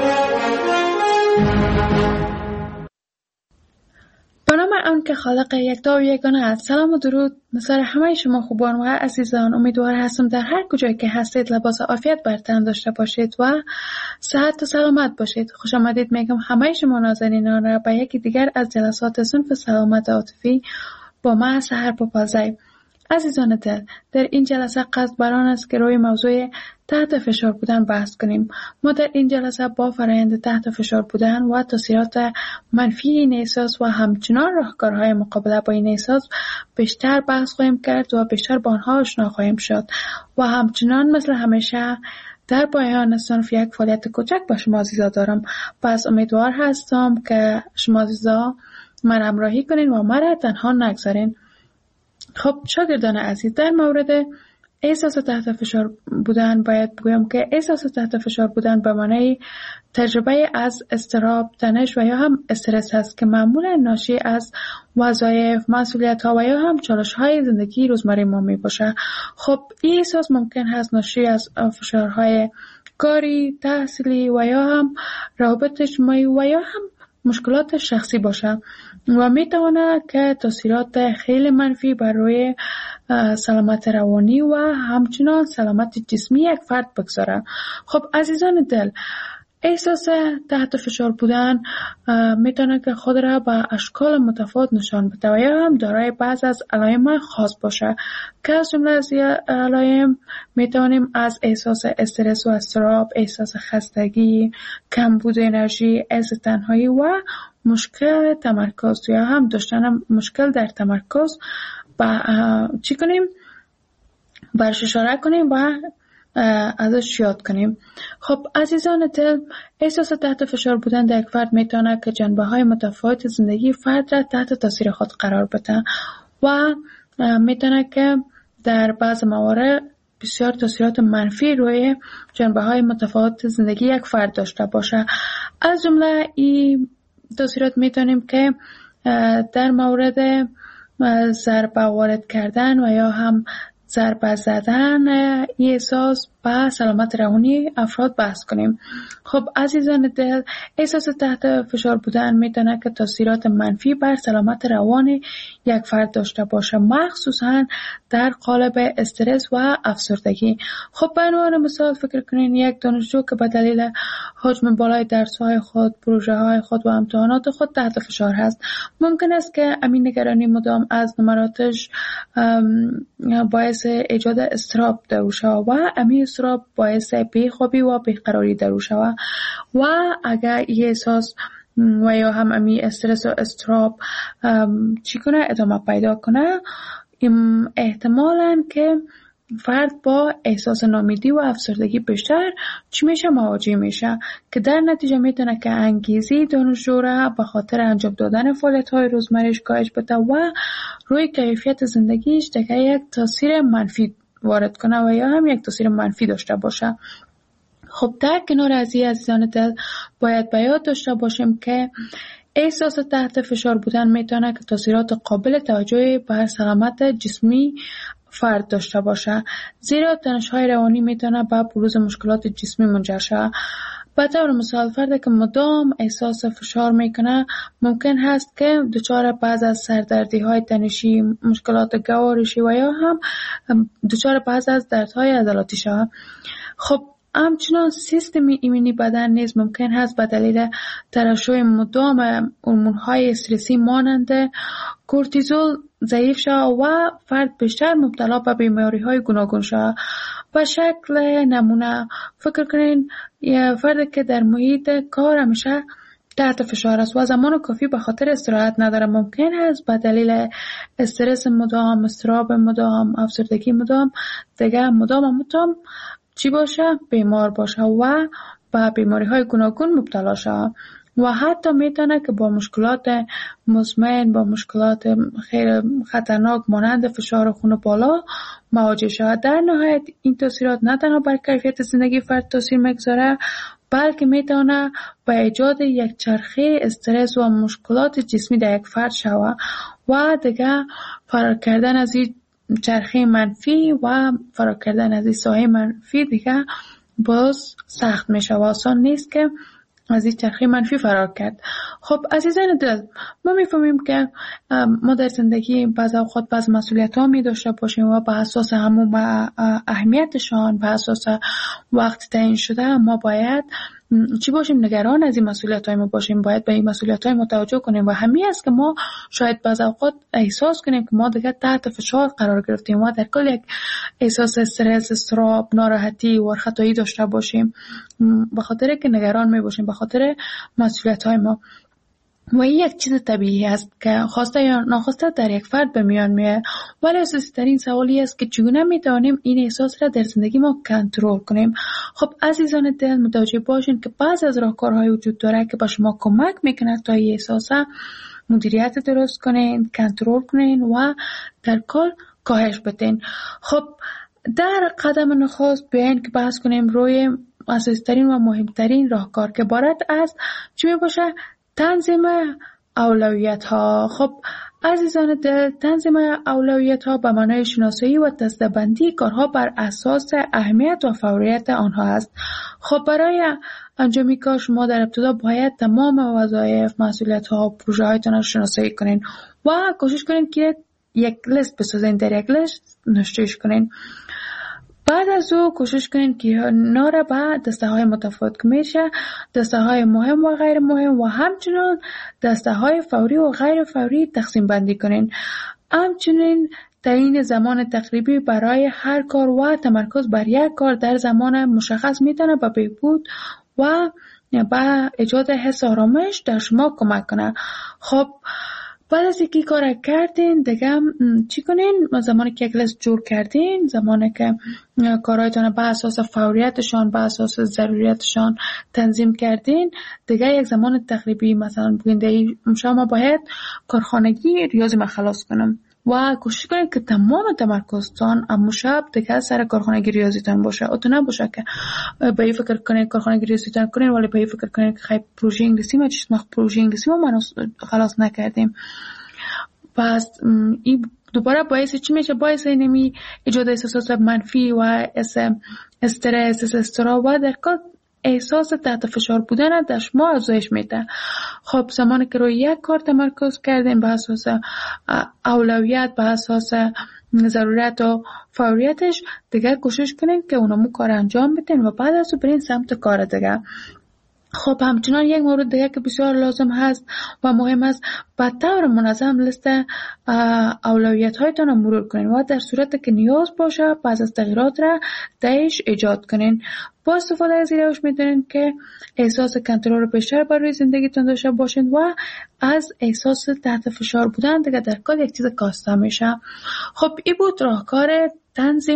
به نام آن که خالق یکتا و یگانه است. سلام و درود نثار همه شما خوبان و عزیزان. امیدوار هستم در هر کجایی که هستید لباس عافیت بر تن داشته باشید و صحت و سلامت باشید. خوش آمدید میگم همه شما نازنینان را به یکی دیگر از جلسات صنف سلامت عاطفی با من سحر پاپازی. عزیزان دل، در این جلسه قصد بر آن است که روی موضوع تحت فشار بودن بحث کنیم. ما در این جلسه با فرآیند تحت فشار بودن و تاثیرات منفی این احساس و همچنان راهکارهای مقابله با این احساس بیشتر بحث خواهیم کرد و بیشتر با آنها آشنا خواهیم شد و همچنان مثل همیشه در پایان صنف یک فعالیت کوچک با شما عزیزا دارم. پس امیدوار هستم که شما عزیزا من همراهی کنین و مرا تنها نگذارین. خب شاگردان عزیز، در مورد احساس تحت فشار بودن باید بگویم که احساس تحت فشار بودن به معنای تجربه از اضطراب، تنش و یا هم استرس است که معمولا ناشی از وظایف، مسئولیت‌ها و یا هم چالش‌های زندگی روزمره ما میباشه. خب این احساس ممکن هست ناشی از فشارهای کاری، تحصیلی و یا هم روابط اجتماعی و یا هم مشکلات شخصی باشه و میتواند که تاثیرات خیلی منفی بر روی سلامت روانی و همچنان سلامت جسمی یک فرد بگذاره. خب عزیزان دل، احساس تحت فشار بودن میتونه که خود را به اشکال متفاوت نشان بده و یا هم دارای بعض از علائم خاص باشه که از جمله از علائم میتونیم از احساس استرس و اضطراب، احساس خستگی، کمبود انرژی، احساس تنهایی و مشکل تمرکز یا هم داشتن مشکل در تمرکز چی کنیم؟ برش اشاره کنیم و ازش یاد کنیم. خب عزیزان دل، احساس تحت فشار بودن در یک فرد میتونه که جنبه‌های متفاوت زندگی فرد را تحت تاثیر خود قرار بده و میتونه که در بعض موارد بسیار تاثیرات منفی روی جنبه‌های متفاوت زندگی یک فرد داشته باشه. از جمله این تاثیرات میتونیم که در مورد ضربه وارد کردن و یا هم ضربه زدن این احساس و سلامت روانی افراد بحث کنیم. خب عزیزان دل، احساس تحت فشار بودن میتونه که تاثیرات منفی بر سلامت روان یک فرد داشته باشه، مخصوصا در قالب استرس و افسردگی. خب به عنوان مثال فکر کنین یک دانشجو که به دلیل حجم بالای درس‌های خود، پروژه‌های خود و امتحانات خود تحت فشار هست. ممکن است که امین نگرانی مدام از نمراتش باعث ایجاد اضطراب در او شود و امین اضطراب باعث بیخوابی و بیقراری در او شود و اگر این احساس و یا هم امین استرس و اضطراب چی کنه ادامه پیدا کنه، احتمالاً که فرد با احساس ناامیدی و افسردگی بیشتر چی میشه مواجه میشه که در نتیجه میتونه که انگیزه دانشجو را به خاطر انجام دادن فعالیت‌های روزمره‌اش کاهش بده و روی کیفیت زندگیش دیگه یک تاثیر منفی وارد کنه و یا هم یک تاثیر منفی داشته باشه. خب در کنار از این عزیزان دل باید به یاد داشته باشیم که احساس تحت فشار بودن میتونه که تاثیرات قابل توجهی بر سلامت جسمی فرد داشته باشه، زیرا تنش‌های روانی میتونه به بروز مشکلات جسمی منجر شه. به طور مثال فردی که مدام احساس فشار میکنه ممکن هست که دچار بعض از سردردی‌های تنشی، مشکلات گوارشی و یا هم دچار بعض از دردهای عضلاتی شود. خب همچنان سیستم ایمنی بدن نیز ممکن هست به دلیل ترشح مدام هورمون‌های استرسی مانند کورتیزول ضعیف شود و فرد بیشتر مبتلا به بیماری‌های گوناگون شود. به شکل نمونه فکر کنین یه فردی که در محیط کار همیشه تحت فشار است و زمان کافی به خاطر استراحت نداره، ممکن است به دلیل استرس مدام، اضطراب مدام، افسردگی مدام دیگه مدام چی باشه؟ بیمار باشه و به بیماری‌های گوناگون مبتلا شود و حتی میتونه که با مشکلات مزمن، با مشکلات خیلی خطرناک مانند فشار خون بالا مواجه شود. در نهایت این تاثیرات نه تنها بر کیفیت زندگی فرد تاثیر میگذاره، بلکه میتونه به ایجاد یک چرخه استرس و مشکلات جسمی در یک فرد شود و دیگه فرار کردن از این چرخه منفی و فرار کردن از این سایه منفی دیگه باز سخت میشه و آسان نیست که از این چرخه منفی فرار کرد. خب عزیزان دل، ما میفهمیم که ما در زندگی بعض اوقات بعض مسئولیت ها می داشته باشیم و به اساس همون اهمیتشان، به اساس وقت تعیین شده ما باید چی باشیم؟ نگران از این مسئولیت های ما باشیم، باید به این مسئولیت های ما توجه کنیم و همین است که ما شاید بعض اوقات احساس کنیم که ما دیگه تحت فشار قرار گرفتیم و در کل یک احساس استرس، اضطراب، ناراحتی و خطایی داشته باشیم به خاطر که نگران می باشیم به خاطر مسئولیت های ما. و این یک چیز طبیعی است که خواسته یا ناخواسته در یک فرد به میان میاد، ولی اساسی ترین سوالی است که چگونه میتوانیم این احساس را در زندگی ما کنترل کنیم. خب عزیزان دل، متوجه باشین که بعض از راهکارهای وجود داره که به شما کمک میکنه تا این احساس مدیریت درست کنین، کنترل کنین و در کل کاهش بدین. خب در قدم نخست بیاین که بحث کنیم روی اساسی ترین و مهمترین راهکار که عبارت از چی میباشه؟ تنظیم اولویت ها. خب عزیزان دل، تنظیم اولویت ها به معنای شناسایی و دسته‌بندی کارها بر اساس اهمیت و فوریت آنها است. خب برای انجام کار شما در ابتدا باید تمام وظایف، مسئولیت ها و پروژه هایتان را شناسایی کنین و کوشش کنین که یک لیست بسازین، در یک لیست نوشته‌اش کنین. بعد از او کوشش کنین که ناره به دسته های متفاوت که میشه دسته های مهم و غیر مهم و همچنین دسته های فوری و غیر فوری تقسیم بندی کنین. همچنین تعیین زمان تقریبی برای هر کار و تمرکز بر یک کار در زمان مشخص میتونه به بهبود و به ایجاد حس آرامش در شما کمک کنه. خب بعد از اینکه کار کردین دیگه چی کنین؟ زمانی که یک لیست جور کردین، زمانی که کارهایتان به اساس فوریتشان، به اساس ضروریتشان تنظیم کردین، دیگه یک زمان تقریبی مثلا بگین شما باید کارخانگی ریاضی ما خلاص کنم و کوشش کنین که تمام تمرکزتان امو شب دیگه سر کارخانگی ریاضیتان باشه. او تو نباشه که به این فکر کنین کارخانگی ریاضیتان کنین ولی به این فکر کنین که خیلی پروژه انگلیسی ما پروژه انگلیسی ما خلاص نکردیم. پس این دوباره باعث چی میشه؟ باعث اینمی ایجاد احساسات منفی و استرس، اضطراب و در کل احساس تحت فشار بودن در شما افزایش میده. خب زمانی که روی یک کار تمرکز کردین به اساس اولویت، به اساس ضرورت و فوریتش، دیگه کوشش کنین که اونمو کار انجام بدین و بعد از برین سمت کار دیگه. خب همچنان یک مورد دیگه که بسیار لازم هست و مهم است، به طور منظم لیست اولویت هایتان رو مرور کنین و در صورت که نیاز باشه بعض از تغییرات را درش ایجاد کنین. با استفاده از این روش میتونین که احساس کنترل بیشتر بر روی زندگیتون داشته باشین و از احساس تحت فشار بودن دیگه در کل یک چیز کاسته میشه. خب این بود راهکار تنظیم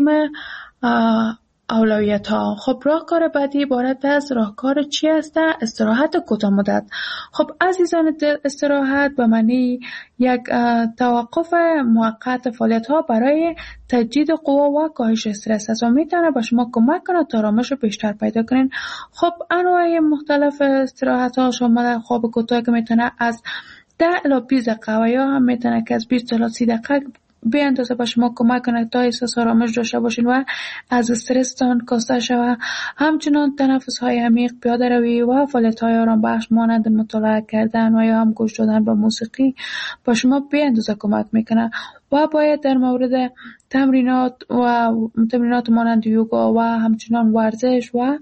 اولویت ها. خب راهکار بعدی عبارت از راهکار چی است؟ استراحت کوتاه مدت. خب عزیزان دل، استراحت به معنی یک توقف موقت فعالیت ها برای تجدید قوا و کاهش استرس است و میتونه به شما کمک کنه تا آرامش بیشتر پیدا کنین. خب انواع مختلف استراحت ها شامل خواب کوتاه که میتونه از 10 الی 20 دقیقه و یا هم میتونه که از 20 الی 30 دقیقه به اندازه به شما کمک کنه تا احساس آرامش داشته باشین و از استرستان کاسته شوه. همچنان تنفس های عمیق، پیاده روی و فعالیت های آرام بخش مانند مطالعه کردن و یا هم گوش دادن به موسیقی به شما به اندازه کمک میکنه. و باید در مورد تمرینات مانند یوگا و همچنان ورزش و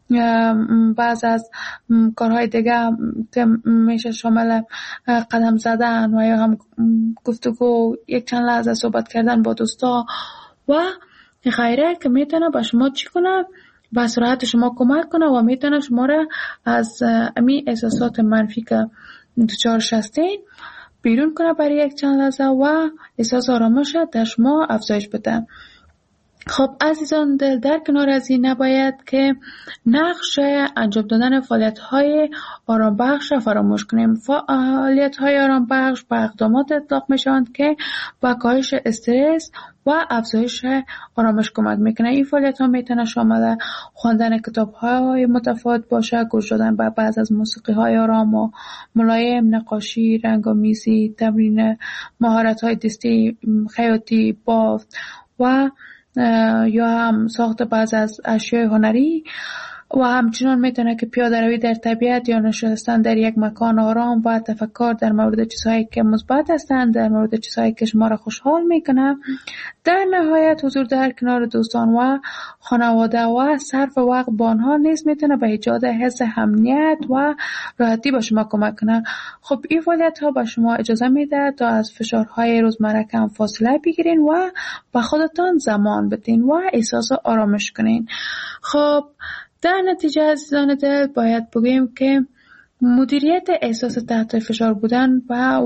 بعض از کارهای دیگه که میشه شامل قدم زدن و یا هم گفتگو، یک چند لحظه صحبت کردن با دوستا و غیره که میتونه با شما چی کنه؟ به سرعت شما کمک کنه و میتونه شما را از امی احساسات منفی که دچارش هستین بیرون کنه برای یک چند لحظه و احساس آرامش در شما افزایش بده. خب عزیزان دل، در کنار از این نباید که نقش انجام دادن فعالیت‌های آرام بخش را فراموش کنیم. فعالیت‌های آرام بخش به اقدامات اطلاق میشوند که با کاهش استرس و افزایش آرامش کمک میکنه. این فعالیت‌ها میتونه شامل خواندن کتاب‌های متفاوت باشه، گوش دادن به بعض از موسیقی‌های آرام و ملایم، نقاشی، رنگ‌آمیزی، تمرین مهارت‌های دستی، خیاطی، بافت و یا هم ساخت بعض از اشیاء هنری و همچنان میتونه که پیاده روی در طبیعت یا نشستن در یک مکان آرام و تفکر در مورد چیزهایی که مثبت هستند، در مورد چیزهایی که شما را خوشحال میکنه. در نهایت حضور در کنار دوستان و خانواده و صرف وقت با آنها نیز میتونه به ایجاد حس امنیت و راحتی به شما کمک کنه. خب این فعالیت ها به شما اجازه میده تا از فشارهای روزمره کم فاصله بگیرین و به خودتان زمان بدین و احساس آرامش کنین. خب در نتیجه عزیزان دل باید بگویم که مدیریت احساس تحت فشار بودن و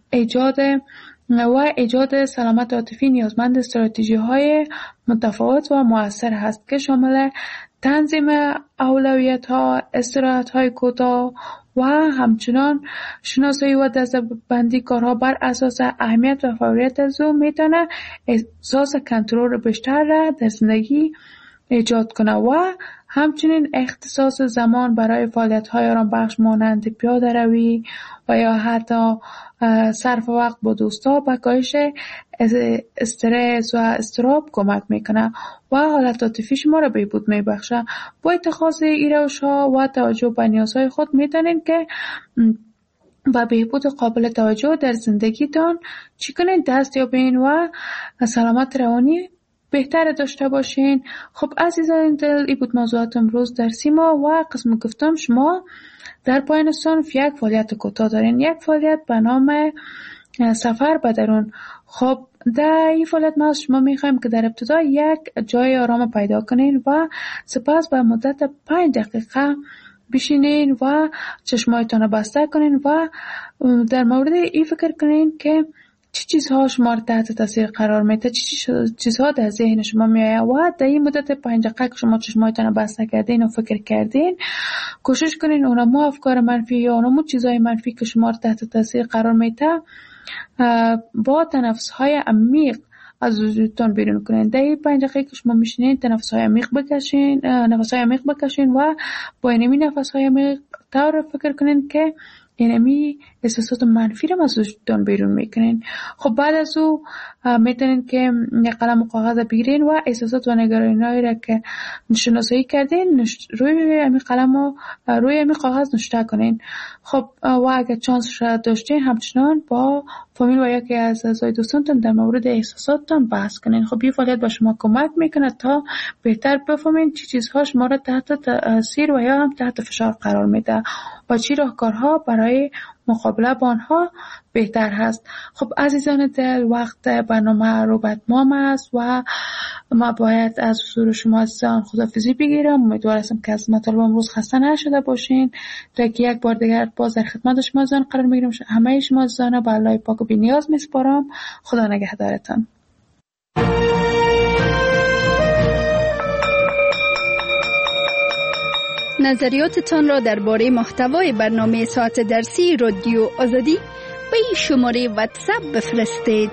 ایجاد سلامت عاطفی نیازمند استراتژی‌های متفاوت و مؤثر هست که شامل تنظیم اولویت‌ها، استراحت‌های کوتاه و همچنان شناسایی و دسته‌بندی کارها بر اساس اهمیت و فوریت از او میتونه احساس کنترل بیشتر را در زندگی ایجاد کنه و همچنین اختصاص زمان برای فعالیت‌های آرام بخش مانند پیاده روی و یا حتی صرف وقت با دوستا به کاهش استرس و اضطراب کمک میکنه و حالت عاطفی شما را بهبود میبخشه. با اتخاذ این روش‌ها و توجه به نیازهای خود میتونین که با بهبود قابل توجه در زندگیتان چی کنین؟ دست یابین و سلامت روانی بهتر داشته باشین. خب عزیزان دل، این بود موضوعات امروز در سیما و قسم گفتم شما در پایان صنف یک فعالیت کوتاه دارین، یک فعالیت به نام سفر به درون. خب در این فعالیت ما از شما میخوایم که در ابتدا یک جای آرام پیدا کنین و سپس به مدت 5 دقیقه بشینین و چشمایتان رو بسته کنین و در مورد این فکر کنین که چه چیزها شما رو تحت تاثیر قرار میده، چه چیزها در ذهن شما میآید و در این مدت 5 دقیقه که شما چشمایتان رو بسته کردین و فکر کردین کوشش کنین اونمو افکار منفی یا اونمو چیزهای منفی که شما رو تحت تاثیر قرار میده با تنفس‌های عمیق از وجودتان بیرون کنین. در این 5 دقیقه که شما میشینین نفس‌های عمیق بکشین و با این نفس‌های عمیق طور فکر کنین که اینمی احساسات منفی رو از وجودتان بیرون میکنین. خب بعد از او میتونین که یک قلم و کاغذ بگیرین و احساسات و نگرانی‌هایی را که شناسایی کردین روی امی قلم و روی امی کاغذ نوشته کنین. خب و اگر چانس را داشتین همچنان با فامیل و یکی از اعضای دوستانتان در مورد احساساتتان بحث کنین. خب این فعالیت به شما کمک میکنه تا بهتر بفهمین چه چیزها شما را تحت تاثیر و یا هم تحت فشار قرار میده و چی راهکارها برای مقابله با آنها بهتر هست. خب عزیزان دل، وقت برنامه رو به اتمام است و ما باید از حضور شما عزیزان خداحافظی بگیرم. امیدوارم که از مطالب امروز خسته نشده باشین. تا که یک بار دیگر باز در خدمت شما عزیزان قرار میگیرم. همه شما عزیزان به الله پاک و بی‌نیاز میسپارم. خدا نگهدارتان. نظریاتتان را درباره محتوای برنامه ساعت درسی رادیو آزادی به این شماره واتساپ بفرستید.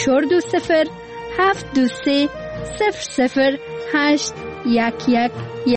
00420 723 00811